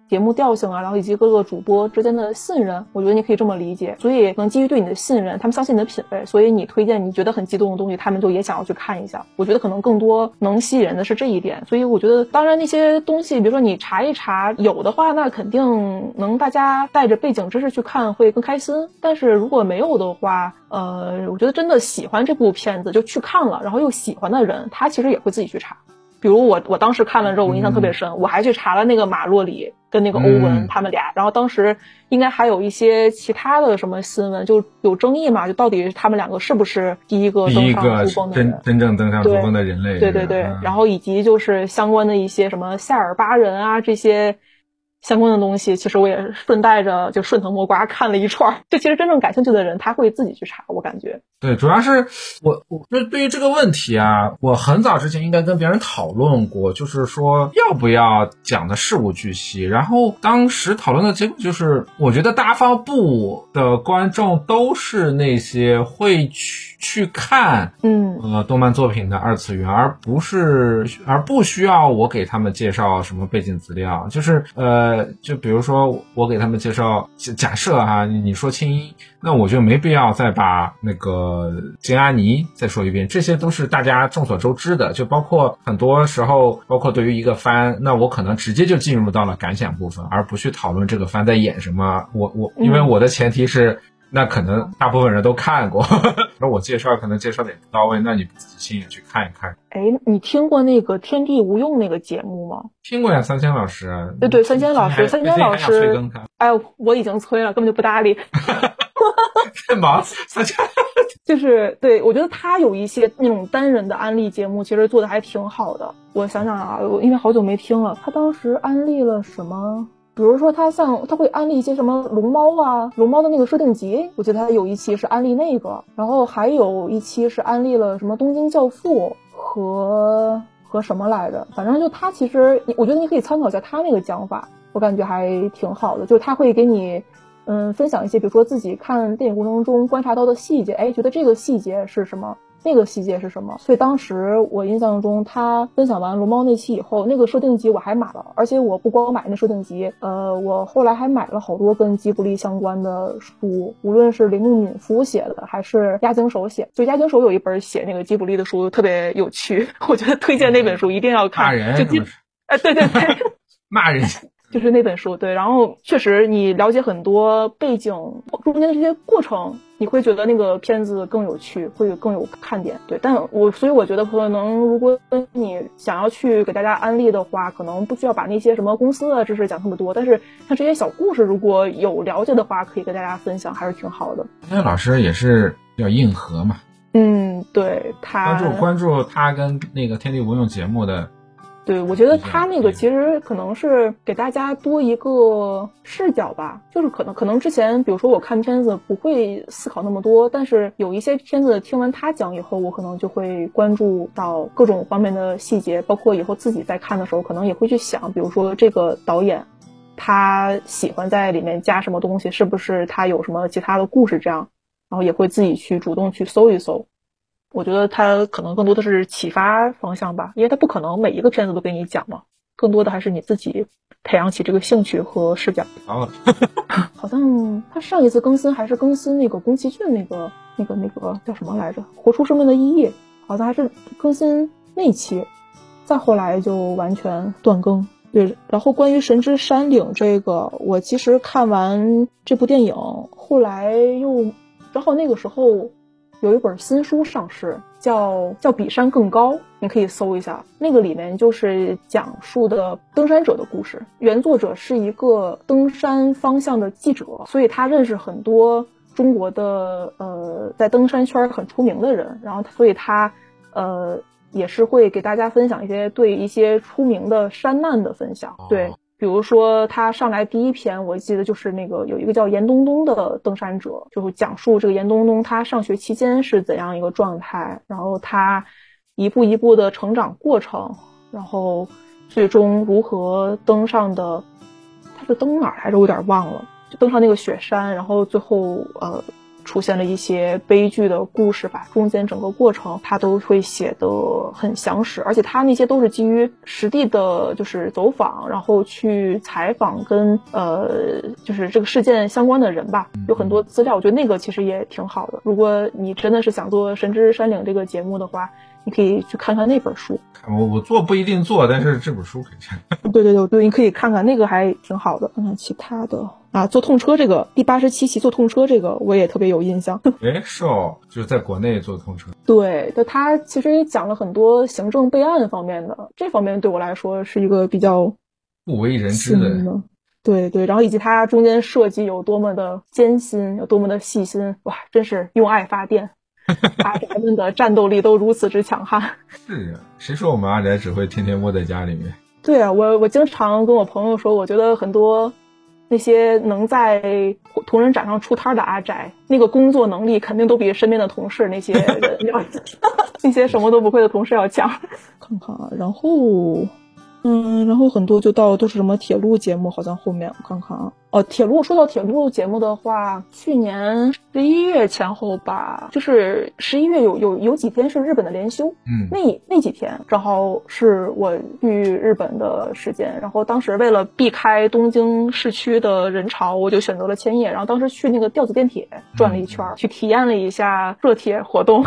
节目调性啊，然后以及各个主播之间的信任，我觉得你可以这么理解。所以可能基于对你的信任，他们相信你的品味，所以你推荐你觉得很激动的东西，他们就也想要去看一下。我觉得可能更多能吸引人的是这一点。所以我觉得当然那些东西比如说你查一查有的话，那肯定能大家带着背景知识去看会更开心，但是如果没有的话，呃，我觉得真的喜欢这部片子就去看了，然后又喜欢的人他其实也会自己去查。比如我我当时看了之后我印象特别深、嗯、我还去查了那个马洛里跟那个欧文、嗯、他们俩，然后当时应该还有一些其他的什么新闻就有争议嘛，就到底他们两个是不是第一个登上珠峰的人， 真真正登上珠峰的人类， 对对对、嗯、然后以及就是相关的一些什么夏尔巴人啊这些相关的东西，其实我也顺带着就顺藤摸瓜看了一串。就其实真正感兴趣的人他会自己去查，我感觉。 对，主要是我我对于这个问题啊，我很早之前应该跟别人讨论过，就是说要不要讲的事无巨细。然后当时讨论的结果就是，我觉得大方部的观众都是那些会去去看嗯呃动漫作品的二次元，而不是而不需要我给他们介绍什么背景资料。就是呃就比如说我给他们介绍，假设啊你说青音，那我就没必要再把那个金阿尼再说一遍，这些都是大家众所周知的。就包括很多时候，包括对于一个番，那我可能直接就进入到了感想部分，而不去讨论这个番在演什么。我我因为我的前提是、嗯、那可能大部分人都看过，而我介绍可能介绍的也不到位，那你自己亲眼去看一看。 哎，你听过那个天地无用那个节目吗？ 听过呀，三千老师。 对对，三千老师，三千老师。哎，我已经催了，根本就不搭理。 太忙，三千。 就是对，我觉得他有一些那种单人的安利节目，其实做的还挺好的。我想想啊，我因为好久没听了，他当时安利了什么？比如说他像他会安利一些什么龙猫啊，龙猫的那个设定集，我记得他有一期是安利那个，然后还有一期是安利了什么东京教父和和什么来着，反正就他其实我觉得你可以参考一下他那个讲法，我感觉还挺好的。就他会给你嗯分享一些比如说自己看电影过程中观察到的细节，哎，觉得这个细节是什么，那个细节是什么。所以当时我印象中他分享完龙猫那期以后，那个设定集我还买了，而且我不光买那设定集，呃，我后来还买了好多跟吉卜力相关的书，无论是铃木敏夫写的还是押井守写。就押井守有一本写那个吉卜力的书特别有趣，我觉得推荐那本书一定要看。 骂人就吉哎，对对对， 骂人。 就是那本书，对，然后确实你了解很多背景中间的这些过程，你会觉得那个片子更有趣，会更有看点，对。但我所以我觉得可能如果你想要去给大家安利的话，可能不需要把那些什么公司的知识讲那么多，但是像这些小故事如果有了解的话，可以跟大家分享，还是挺好的。 那老师也是要硬核嘛， 嗯，对，他关注关注他跟那个天地无用节目的。 对，我觉得他那个其实可能是给大家多一个视角吧，就是可能可能之前比如说我看片子不会思考那么多，但是有一些片子听完他讲以后，我可能就会关注到各种方面的细节，包括以后自己在看的时候可能也会去想，比如说这个导演他喜欢在里面加什么东西，是不是他有什么其他的故事这样，然后也会自己去主动去搜一搜。我觉得他可能更多的是启发方向吧，因为他不可能每一个片子都给你讲嘛，更多的还是你自己培养起这个兴趣和视角。 哦， 好像他上一次更新还是更新那个宫崎骏那个那个那个叫什么来着，活出生命的意义，好像还是更新那一期，再后来就完全断更。对，然后关于神之山岭这个，我其实看完这部电影，后来又正好那个时候有一本新书上市，叫叫比山更高，你可以搜一下。那个里面就是讲述的登山者的故事，原作者是一个登山方向的记者，所以他认识很多中国的呃在登山圈很出名的人，然后所以他呃也是会给大家分享一些对一些出名的山难的分享。对，比如说他上来第一篇我记得就是那个有一个叫严冬冬的登山者，就是讲述这个严冬冬他上学期间是怎样一个状态，然后他一步一步的成长过程，然后最终如何登上的，他是登哪儿来着我有点忘了，就登上那个雪山，然后最后呃出现了一些悲剧的故事吧，中间整个过程他都会写得很详实，而且他那些都是基于实地的就是走访，然后去采访跟呃就是这个事件相关的人吧，有很多资料，我觉得那个其实也挺好的。如果你真的是想做神之山岭这个节目的话，你可以去看看那本书。 我我做不一定做，但是这本书可以看。 对对对对，你可以看看那个还挺好的。看看其他的啊，坐痛车这个第八十七期坐痛车这个我也特别有印象。 哎，是哦，就是在国内坐痛车。 对，就他其实也讲了很多行政备案方面的，这方面对我来说是一个比较不为人知的。 对对，然后以及它中间设计有多么的艰辛，有多么的细心，哇，真是用爱发电。阿宅们的战斗力都如此之强悍。 是啊，谁说我们阿宅只会天天窝在家里面？ 对啊，我我经常跟我朋友说，我觉得很多那些能在同人展上出摊的阿宅，那个工作能力肯定都比身边的同事那些人要那些什么都不会的同事要强。看看啊，然后嗯，然后很多就到都是什么铁路节目，好像后面我看看啊，哦，铁路说到铁路节目的话，去年十一月前后吧，就是十一月有有有几天是日本的连休， 嗯， 那那几天正好是我去日本的时间，然后当时为了避开东京市区的人潮，我就选择了千叶，然后当时去那个调子电铁转了一圈，嗯、去体验了一下热铁活动。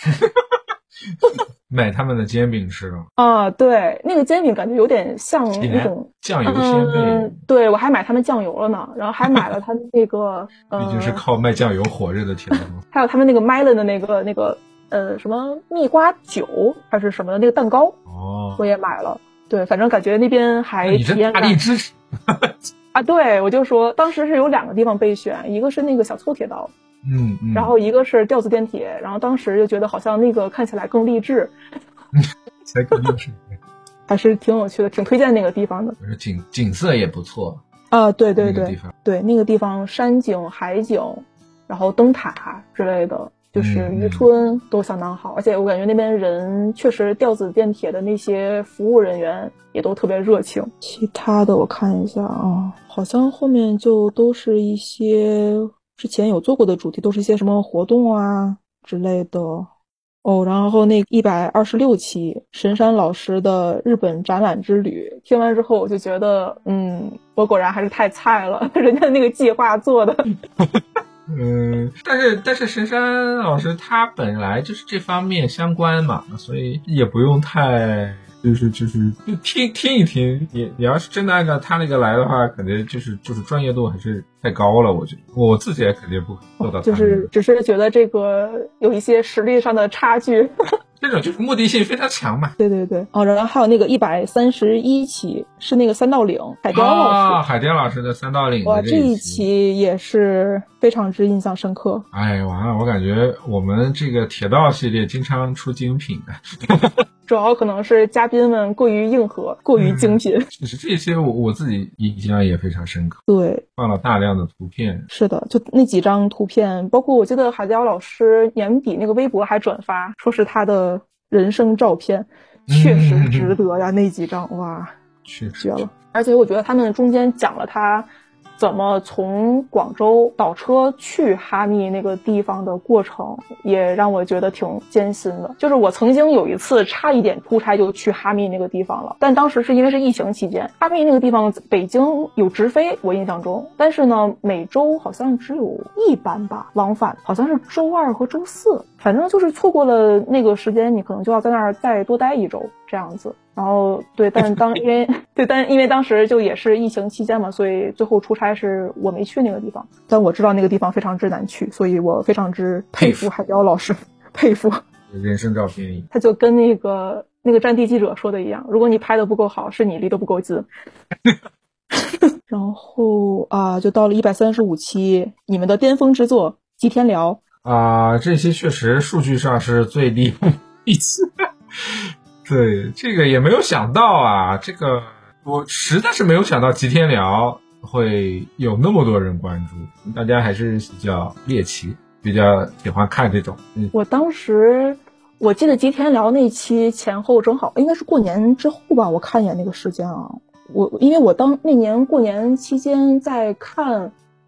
买他们的煎饼吃了啊，对，那个煎饼感觉有点像一种酱油鲜贝、 嗯，对，我还买他们酱油了呢，然后还买了他们那个呃，毕竟是靠卖酱油火热的铁路， 还有他们那个 Melon 的那个那个呃什么蜜瓜酒还是什么的那个蛋糕哦， 我也买了，对，反正感觉那边还体验大力支持啊，对，我就说当时是有两个地方备选，一个是那个小凑铁道。 嗯, 嗯， 然后一个是调子电铁，然后当时就觉得好像那个看起来更励志， 才更励志， 还是挺有趣的，挺推荐那个地方的。 景景色也不错啊，对对对， 那个地方对那个地方山景、海景，然后灯塔之类的，就是渔村都相当好，嗯嗯、而且我感觉那边人确实调子电铁的那些服务人员也都特别热情。其他的我看一下啊，好像后面就都是一些。之前有做过的主题都是一些什么活动啊之类的哦，然后那一百二十六期神山老师的日本展览之旅，听完之后我就觉得，嗯，我果然还是太菜了，人家那个计划做的。 嗯，但是但是神山老师他本来就是这方面相关嘛，所以也不用太。就是就是就听听一听，你你要是真的按照他那个来的话，肯定就是就是专业度还是太高了，我觉得我自己也肯定不可能做到、哦。 就是只是觉得这个有一些实力上的差距。 这种就是目的性非常强嘛。 对对对，哦，然后还有那个一百三十一期是那个三道岭海雕老师， 啊、海雕老师的三道岭的哇，这一期也是非常之印象深刻。 哎，完了，我感觉我们这个铁道系列经常出精品的。 主要可能是嘉宾们过于硬核，过于精品。 其实、嗯、这些我我自己印象也非常深刻。 对， 放了大量的图片。 是的，就那几张图片，包括我记得海雕老师年底那个微博还转发，说是他的人生照片，确实值得呀，嗯、那几张哇， 确实绝了。而且我觉得他们中间讲了他怎么从广州倒车去哈密那个地方的过程，也让我觉得挺艰辛的。就是我曾经有一次差一点出差就去哈密那个地方了，但当时是因为是疫情期间，哈密那个地方北京有直飞，我印象中，但是呢每周好像只有一班吧往返，好像是周二和周四，反正就是错过了那个时间，你可能就要在那儿再多待一周这样子。然后对，但当因为对，但因为当时就也是疫情期间嘛，所以最后出差是我没去那个地方，但我知道那个地方非常之难去，所以我非常之佩服海雕老师，佩服。 人生照片， 他就跟那个那个战地记者说的一样，如果你拍的不够好，是你离得不够近。然后啊，就到了一百三十五期，你们的巅峰之作吉田寮啊、呃，这些确实数据上是最低一期。对，这个也没有想到啊，这个我实在是没有想到吉田寮会有那么多人关注，大家还是比较猎奇，比较喜欢看这种。嗯， 我当时我记得吉田寮那期前后正好应该是过年之后吧，我看一眼那个时间啊，我因为我当那年过年期间在看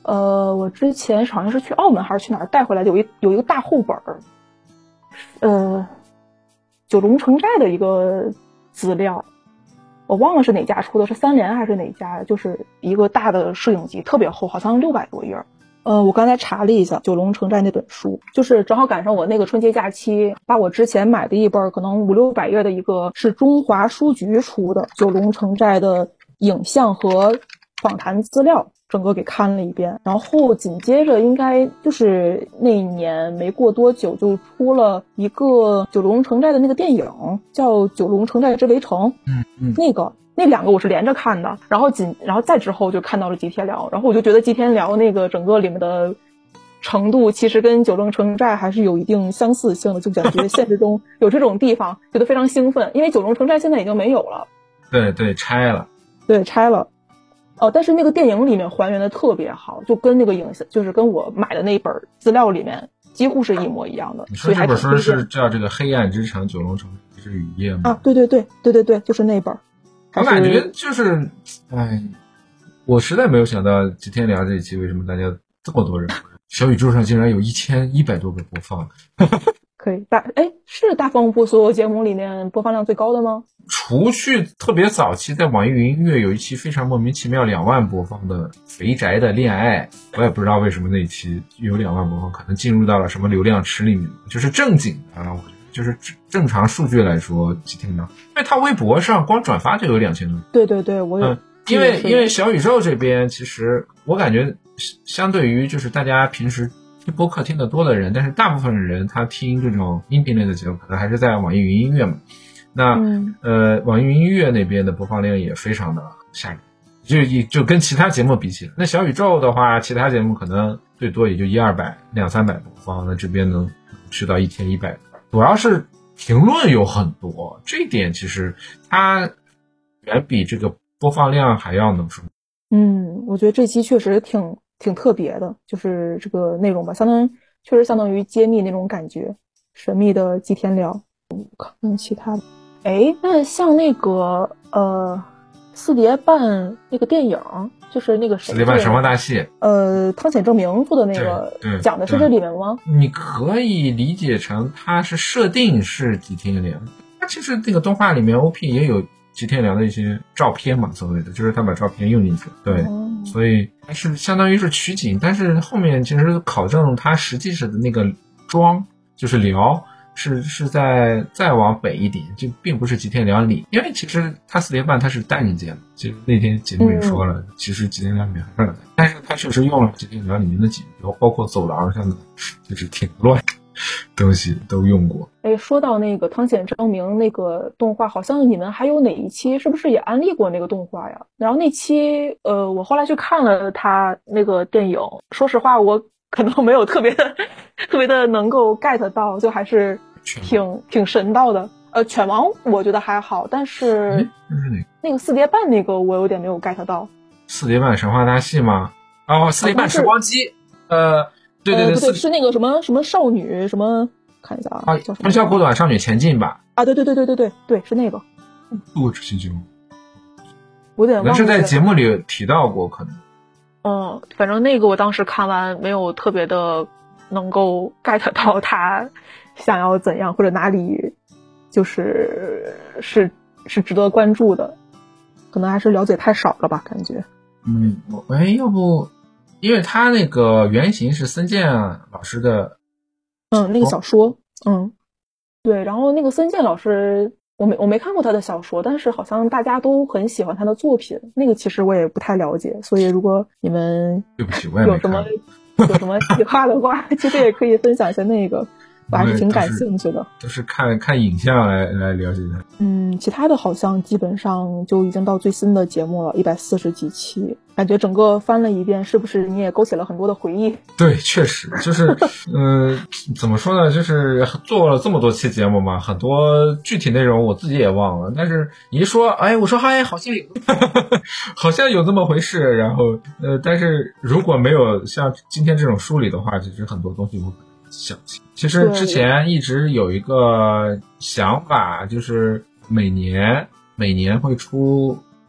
呃，我之前好像是去澳门还是去哪儿带回来的，有一有一个大厚本儿，呃，九龙城寨的一个资料，我忘了是哪家出的，是三联还是哪家，就是一个大的摄影集，特别厚，好像六百多页。呃，我刚才查了一下九龙城寨那本书，就是正好赶上我那个春节假期，把我之前买的一本可能五六百页的一个是中华书局出的九龙城寨的影像和访谈资料，整个给看了一遍。然后紧接着应该就是那一年没过多久就出了一个九龙城寨的那个电影，叫《九龙城寨之围城》。 嗯嗯， 那个那两个我是连着看的，然后紧然后再之后就看到了吉天辽，然后我就觉得吉天辽那个整个里面的程度其实跟九龙城寨还是有一定相似性的，就感觉现实中有这种地方，觉得非常兴奋，因为九龙城寨现在已经没有了。 对对，拆了。 对，拆了。哦，但是那个电影里面还原的特别好，就跟那个影像，就是跟我买的那本资料里面几乎是一模一样的。 你说这本书是叫这个《黑暗之城：九龙城之雨夜》吗？ 啊，对对对对对对，就是那本。 我感觉就是，哎，我实在没有想到吉天辽这一期为什么大家这么多人，小宇宙上竟然有一千一百多个播放。 可以大哎，是大放部所有节目里面播放量最高的吗？ 除去特别早期在网易云音乐有一期非常莫名其妙两万播放的肥宅的恋爱，我也不知道为什么那一期有两万播放，可能进入到了什么流量池里面，就是正经的啊，就是正常数据来说吉天辽，因为他微博上光转发就有两千多。 对对对，我有、嗯、 因为因为小宇宙这边其实我感觉相对于就是大家平时听播客听得多的人，但是大部分人他听这种音频类的节目可能还是在网易云音乐嘛。那、嗯、呃，网易云音乐那边的播放量也非常的吓人，就就跟其他节目比起来，那小宇宙的话，其他节目可能最多也就一二百、两三百播放，那这边能去到一千一百。主要是评论有很多，这一点其实它远比这个播放量还要能说。 嗯，我觉得这期确实挺挺特别的，就是这个内容吧，相当确实相当于揭秘那种感觉，神秘的吉天辽。看看其他的。哎，那像那个呃四叠半那个电影，就是那个谁， 四叠半神话大戏， 呃汤浅证明做的那个，讲的是这里面吗？ 你可以理解成它是设定是吉天辽，它其实这个动画里面 O P 也有吉天辽的一些照片嘛，所谓的就是他把照片用进去，对，嗯、所以它是相当于是取景，但是后面其实考证它实际是的那个庄就是辽。是是在再往北一点，就并不是吉天辽里，因为其实它四叠半它是单人间，其实那天节目也说了，嗯、其实吉天辽里面还是，但是它确实用了吉天辽里面的几个，包括走廊上的，就是挺乱东西都用过。 哎，说到那个汤浅证明那个动画，好像你们还有哪一期是不是也安利过那个动画呀？然后那期呃，我后来去看了他那个电影，说实话我可能没有特别的特别的能够 get 到，就还是挺挺神道的。呃，犬王我觉得还好，但是那个四叠半那个我有点没有 get 到。 四叠半神话大戏吗？哦，四叠半时光机。呃，对对对， 呃、不对，是那个什么什么少女什么，看一下啊，叫什么？ 春宵苦短，少女前进吧。 啊，对对对对对对对，是那个。 录这期节目， 我有点忘了。 是在节目里提到过，可能。 嗯，反正那个我当时看完没有特别的能够 get 到他想要怎样，或者哪里就是是是值得关注的，可能还是了解太少了吧，感觉。 嗯，哎，要不，因为他那个原型是森健老师的， 嗯，那个小说，嗯，对，然后那个森健老师。我没我没看过他的小说，但是好像大家都很喜欢他的作品。那个其实我也不太了解，所以如果你们对不起，我也没看有什么有什么企划的话，其实也可以分享一下那个，我还是挺感兴趣的。 都是看看影像来来了解的。 嗯，其他的好像基本上就已经到最新的节目了，一百四十几期，感觉整个翻了一遍，是不是你也勾起了很多的回忆？ 对，确实就是，呃，怎么说呢？就是做了这么多期节目嘛，很多具体内容我自己也忘了。但是一说，哎，我说嗨，好像有，好像有这么回事。然后，呃，但是如果没有像今天这种梳理的话，其实很多东西我可能想不起。其实之前一直有一个想法，就是每年每年会出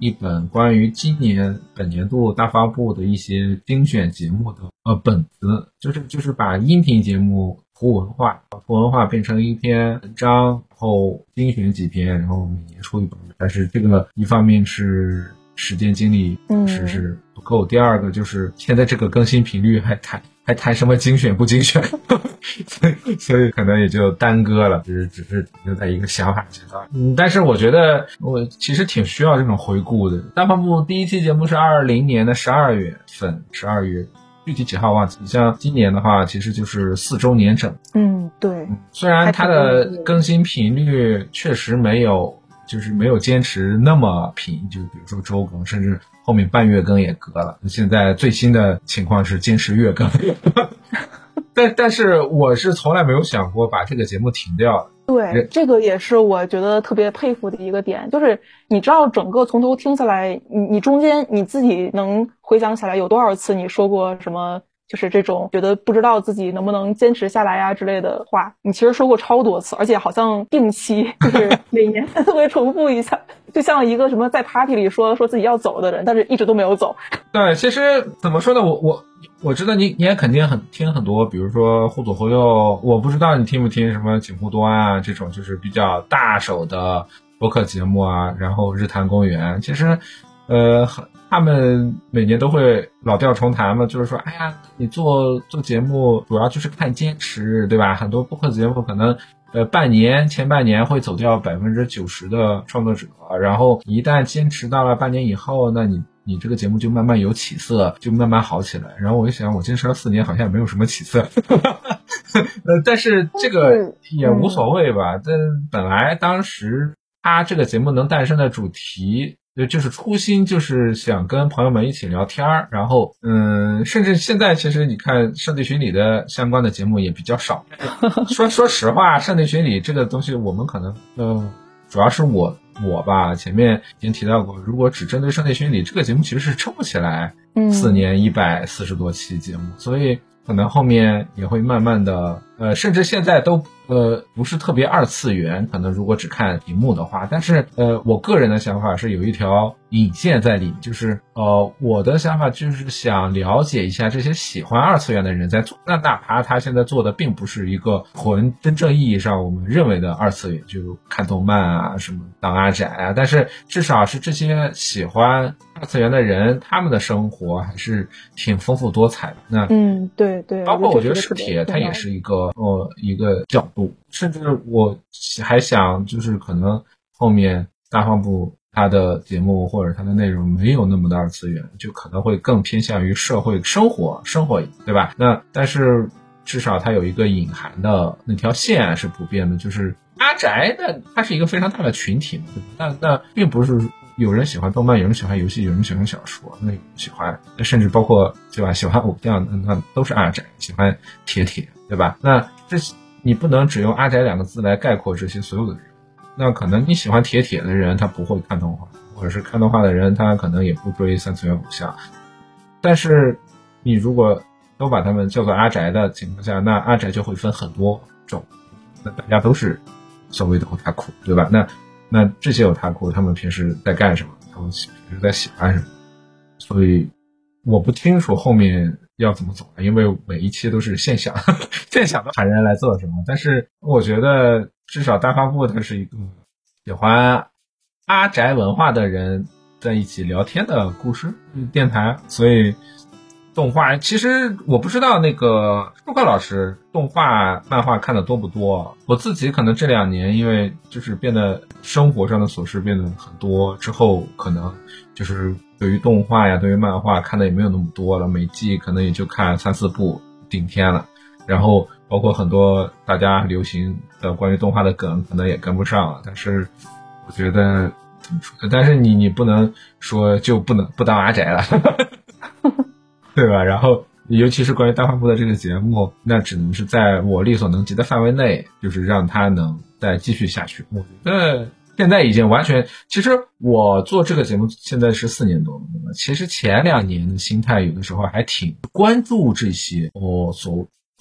一本关于今年本年度大发布的一些精选节目的呃本子，就是就是把音频节目图文化，把图文化变成一篇文章，然后精选几篇，然后每年出一本。但是这个一方面是时间精力是是不够，嗯、第二个就是现在这个更新频率还谈还谈什么精选不精选，所以所以可能也就耽搁了，只是只是停留在一个想法阶段。嗯，但是我觉得我其实挺需要这种回顾的。大发布第一期节目是二零年的十二月份，十二月具体几号忘记。像今年的话，其实就是四周年整。 嗯，对。 虽然它的更新频率确实没有。就是没有坚持那么频，就比如说周更，甚至后面半月更也隔了。现在最新的情况是坚持月更，但但是我是从来没有想过把这个节目停掉的。 对，这个也是我觉得特别佩服的一个点，就是你知道整个从头听下来，你你中间你自己能回想起来有多少次你说过什么？就是这种觉得不知道自己能不能坚持下来啊之类的话，你其实说过超多次，而且好像定期就是每年都会重复一下，就像一个什么在 party 里说说自己要走的人，但是一直都没有走。 对，其实怎么说呢，我我我知道你你也肯定很听很多，比如说忽左忽右，我不知道你听不听什么景湖端啊这种就是比较大手的播客节目啊，然后日坛公园，其实呃他们每年都会老调重弹嘛，就是说，哎呀，你做做节目主要就是看坚持，对吧？很多播客节目可能，呃，半年前半年会走掉百分之九十的创作者，然后一旦坚持到了半年以后，那你你这个节目就慢慢有起色，就慢慢好起来。然后我一想，我坚持了四年，好像没有什么起色，呃，但是这个也无所谓吧。但本来当时他这个节目能诞生的主题。就是初心就是想跟朋友们一起聊天，然后嗯，甚至现在其实你看圣地巡礼的相关的节目也比较少。说说实话，圣地巡礼这个东西我们可能呃主要是我我吧，前面已经提到过，如果只针对圣地巡礼这个节目其实是撑不起来四年一百四十多期节目，所以可能后面也会慢慢的呃甚至现在都呃，不是特别二次元，可能如果只看屏幕的话，但是呃，我个人的想法是有一条引线在里面，就是呃，我的想法就是想了解一下这些喜欢二次元的人在做，那哪怕他现在做的并不是一个纯真正意义上我们认为的二次元，就看动漫啊，什么当阿宅啊，但是至少是这些喜欢二次元的人，他们的生活还是挺丰富多彩的。那嗯，对对， 包括我觉得史铁它也是一个呃一个角度。甚至我还想就是可能后面大发布它的节目或者它的内容没有那么的二次元，就可能会更偏向于社会生活生活，对吧？那但是至少它有一个隐含的那条线是不变的，就是阿宅的它是一个非常大的群体嘛，对吧？那那并不是有人喜欢动漫，有人喜欢游戏，有人喜欢小说，那有人喜欢甚至包括对吧喜欢偶像，那都是阿宅，喜欢铁铁，对吧？那这你不能只用阿宅两个字来概括这些所有的人，那可能你喜欢铁铁的人他不会看动画，或者是看动画的人他可能也不追三次元偶像，但是你如果都把他们叫做阿宅的情况下，那阿宅就会分很多种，那大家都是所谓的オタク，对吧？那那这些オタク他们平时在干什么，他们平时在喜欢什么，所以我不清楚后面要怎么走，因为每一期都是现想现想的喊人来做什么，但是我觉得至少大发布它是一个喜欢阿宅文化的人在一起聊天的故事电台，所以动画其实我不知道那个舒克老师动画漫画看的多不多，我自己可能这两年因为就是变得生活上的琐事变得很多之后，可能就是对于动画呀对于漫画看的也没有那么多了，每季可能也就看三四部顶天了，然后包括很多大家流行的关于动画的梗可能也跟不上了，但是我觉得怎么说，但是你你不能说就不能不当阿宅了对吧？然后尤其是关于大发布的这个节目，那只能是在我力所能及的范围内，就是让它能再继续下去。我觉得现在已经完全，其实我做这个节目现在是四年多了，其实前两年的心态有的时候还挺关注这些我所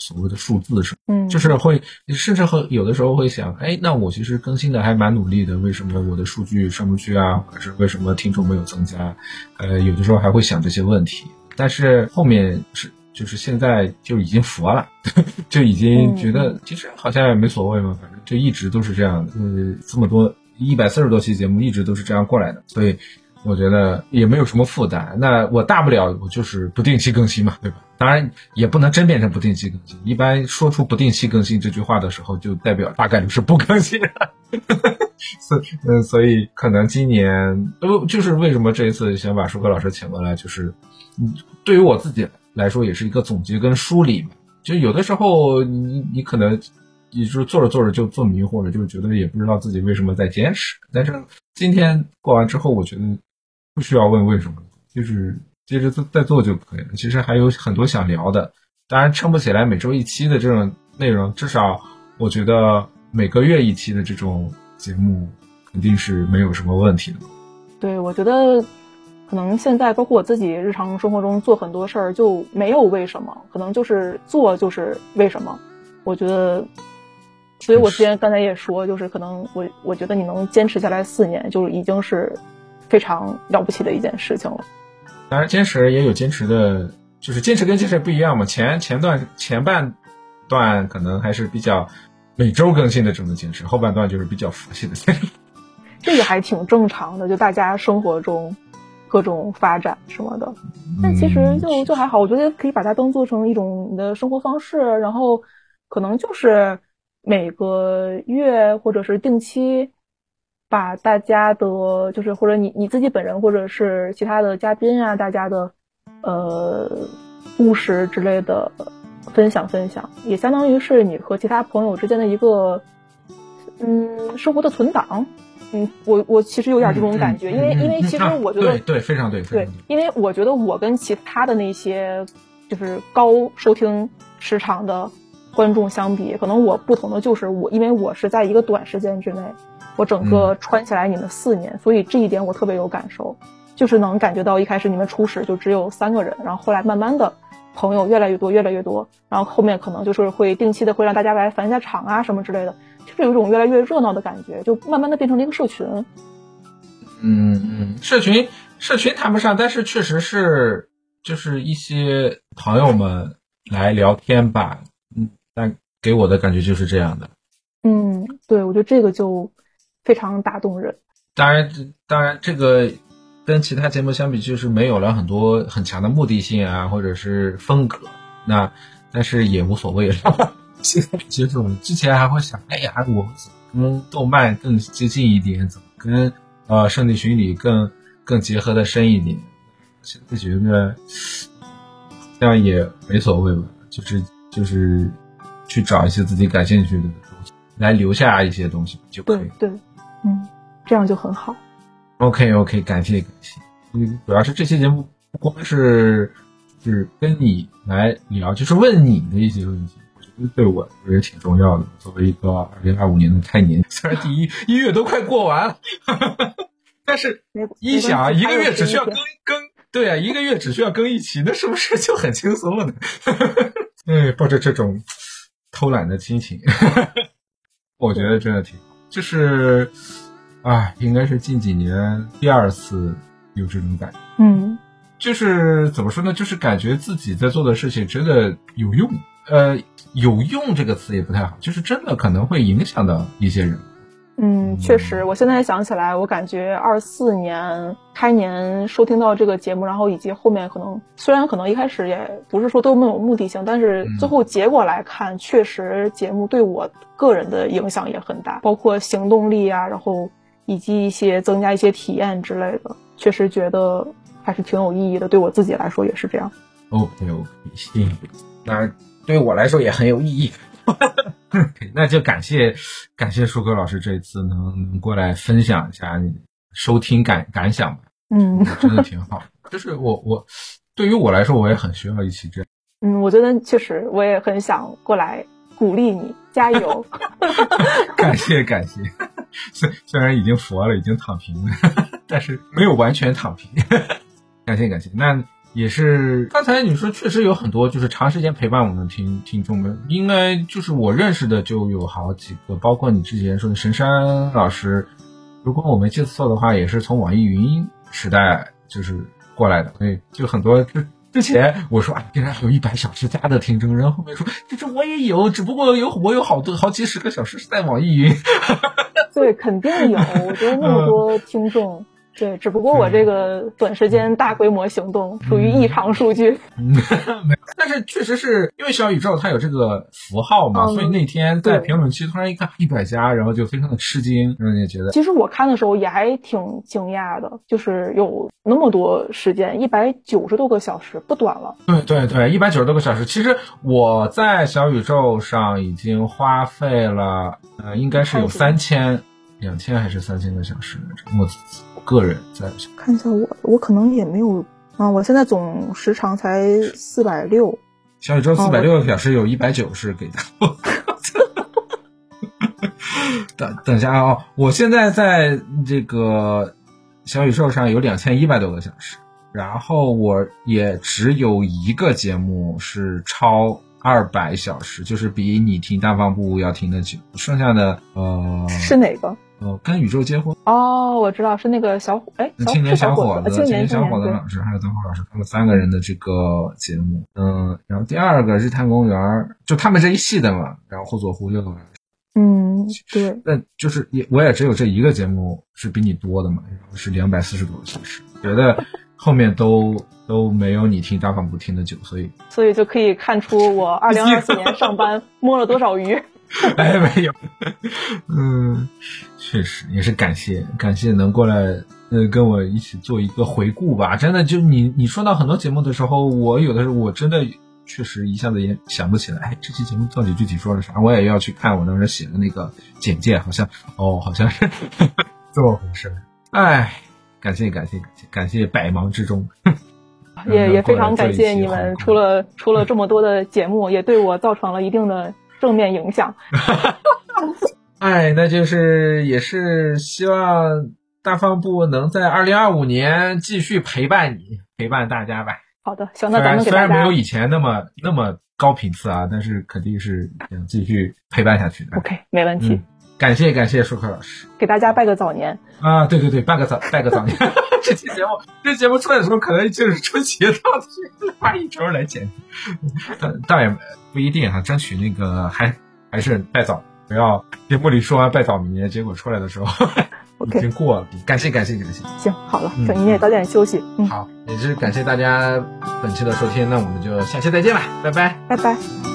所谓的数字什么， 嗯， 就是会甚至会有的时候会想，哎，那我其实更新的还蛮努力的，为什么我的数据上不去啊？或者是为什么听众没有增加？呃，有的时候还会想这些问题，但是后面是就是现在就已经佛了，就已经觉得其实好像也没所谓嘛，反正就一直都是这样的，呃，这么多一百四十多期节目一直都是这样过来的，所以我觉得也没有什么负担。那我大不了我就是不定期更新嘛，对吧？当然也不能真变成不定期更新，一般说出不定期更新这句话的时候，就代表大概率是不更新了。所以，嗯，所以可能今年，呃，就是为什么这一次想把舒克老师请过来，就是，嗯，对于我自己来说也是一个总结跟梳理嘛。就有的时候你你可能你就是做着做着就做迷糊了，就觉得也不知道自己为什么在坚持。但是今天过完之后，我觉得不需要问为什么，就是接着再做就可以了。其实还有很多想聊的，当然撑不起来每周一期的这种内容，至少我觉得每个月一期的这种节目肯定是没有什么问题的。 对，我觉得可能现在包括我自己日常生活中做很多事儿就没有为什么，可能就是做就是为什么。我觉得，所以我之前刚才也说，就是可能我我觉得你能坚持下来四年，就已经是非常了不起的一件事情了。 当然坚持也有坚持的，就是坚持跟坚持不一样嘛。前前段前半段可能还是比较每周更新的这种坚持，后半段就是比较佛系的坚持。 这个还挺正常的，就大家生活中各种发展什么的。但其实就就还好，我觉得可以把它当做成一种你的生活方式，然后可能就是每个月或者是定期把大家的就是或者你你自己本人或者是其他的嘉宾啊，大家的呃故事之类的分享分享，也相当于是你和其他朋友之间的一个嗯生活的存档。嗯，我我其实有点这种感觉， 嗯、 因为因为其实我觉得、 啊、对对非常对对，因为我觉得我跟其他的那些就是高收听时长的观众相比，可能我不同的就是我，因为我是在一个短时间之内，我整个穿起来你们四年、嗯，所以这一点我特别有感受，就是能感觉到一开始你们初始就只有三个人，然后后来慢慢的朋友越来越多越来越多，然后后面可能就是会定期的会让大家来返一下场啊什么之类的，就是有一种越来越热闹的感觉，就慢慢的变成了一个社群。 嗯嗯，社群社群谈不上，但是确实是就是一些朋友们来聊天吧，嗯，但给我的感觉就是这样的。 嗯，对，我觉得这个就非常打动人。 当然当然这个跟其他节目相比，就是没有了很多很强的目的性啊，或者是风格，那但是也无所谓了。现在接受了，之前还会想，哎呀，我跟动漫更接近一点，怎么跟呃圣地巡礼更更结合的深一点？现在觉得这样也没所谓吧，就是就是去找一些自己感兴趣的东西，来留下一些东西就可以。 对对，嗯，这样就很好。 OK OK， 感谢感谢。嗯，主要是这期节目不光是是跟你来聊，就是问你的一些问题。对我也挺重要的。作为一个二零二五年的开年，虽然第一一月都快过完了，但是一想一个月只需要更更，对啊，一个月只需要更一期，那是不是就很轻松了呢？哎，抱着这种偷懒的心情，我觉得真的挺好。就是啊，应该是近几年第二次有这种感觉。 嗯， 就是怎么说呢？就是感觉自己在做的事情真的有用。呃，有用这个词也不太好，就是真的可能会影响到一些人。 嗯，确实，我现在想起来，我感觉二四年开年收听到这个节目，然后以及后面可能虽然可能一开始也不是说都没有目的性，但是最后结果来看，嗯、确实节目对我个人的影响也很大，包括行动力啊，然后以及一些增加一些体验之类的，确实觉得还是挺有意义的，对我自己来说也是这样。 OK OK， 谢谢。那对我来说也很有意义。那就感谢感谢舒克老师这次能能过来分享一下你收听感感想吧。 嗯， 真的挺好。就是我我对于我来说，我也很需要一起这样。 嗯，我觉得确实我也很想过来鼓励你，加油。 感谢感谢。虽虽然已经佛了，已经躺平了，但是没有完全躺平。感谢感谢。那也是刚才你说确实有很多就是长时间陪伴我们的听听众们，应该就是我认识的就有好几个，包括你之前说的神山老师，如果我没记错的话，也是从网易云时代就是过来的，所以就很多之之前我说啊，竟然还有一百小时加的听众，然后后面说其实我也有，只不过有我有好多好几十个小时是在网易云。对， 肯定有，我觉得那么多听众。嗯对，只不过我这个短时间大规模行动属于异常数据。 嗯，没有，但是确实是因为小宇宙它有这个符号嘛，嗯、所以那天在评论区突然一看一百加，然后就非常的吃惊，让人觉得。 其实我看的时候也还挺惊讶的，就是有那么多时间，一百九十多个小时，不短了。 对对对，一百九十多个小时。其实我在小宇宙上已经花费了，呃，应该是有三千。两千还是三千个小时，我个人在看一下我，我可能也没有啊，我现在总时长才四百六， 小宇宙四百六个小时有一百九是给的。等等一下啊、哦，我现在在这个小宇宙上有两千一百多个小时，然后我也只有一个节目是超二百小时，就是比你听大放部要听的久，剩下的呃是哪个？ 哦，跟宇宙结婚哦，我知道是那个小哎， 青年小伙子，青年小伙子老师还有邓浩老师他们三个人的这个节目，嗯，然后第二个日坛公园，就他们这一系的嘛，然后忽左忽右， 嗯，对， 那就是也我也只有这一个节目是比你多的嘛，然后是两百四十多个小时，觉得后面都都没有你听大放部听的久，所以所以就可以看出我二零二四年上班摸了多少鱼。 哎，没有，嗯，确实也是感谢感谢能过来呃跟我一起做一个回顾吧。真的，就你你说到很多节目的时候，我有的时候我真的确实一下子也想不起来，哎，这期节目到底具体说了啥？我也要去看我当时写的那个简介，好像哦，好像是这么回事。哎，感谢感谢感谢感谢百忙之中。 也也非常感谢你们出了出了这么多的节目，也对我造成了一定的正面影响。 哎，那就是也是希望大放部能在二零二五年继续陪伴你，陪伴大家吧。 好的，行，那咱们给大家虽然没有以前那么那么高频次啊，但是肯定是想继续陪伴下去的。 OK， 没问题。 嗯、感谢感谢舒克老师， 给大家拜个早年啊！对对对，拜个早拜个早年。这期节目这节目出来的时候，可能就是春节档，花一周来剪，倒倒也不一定啊，争取那个还还是拜早，不要节目里说完拜早年，结果出来的时候已经过了。感谢感谢感谢。 行，好了，请您也早点休息。 嗯，好，也是感谢大家本期的收听，那我们就下期再见吧，拜拜， 拜拜。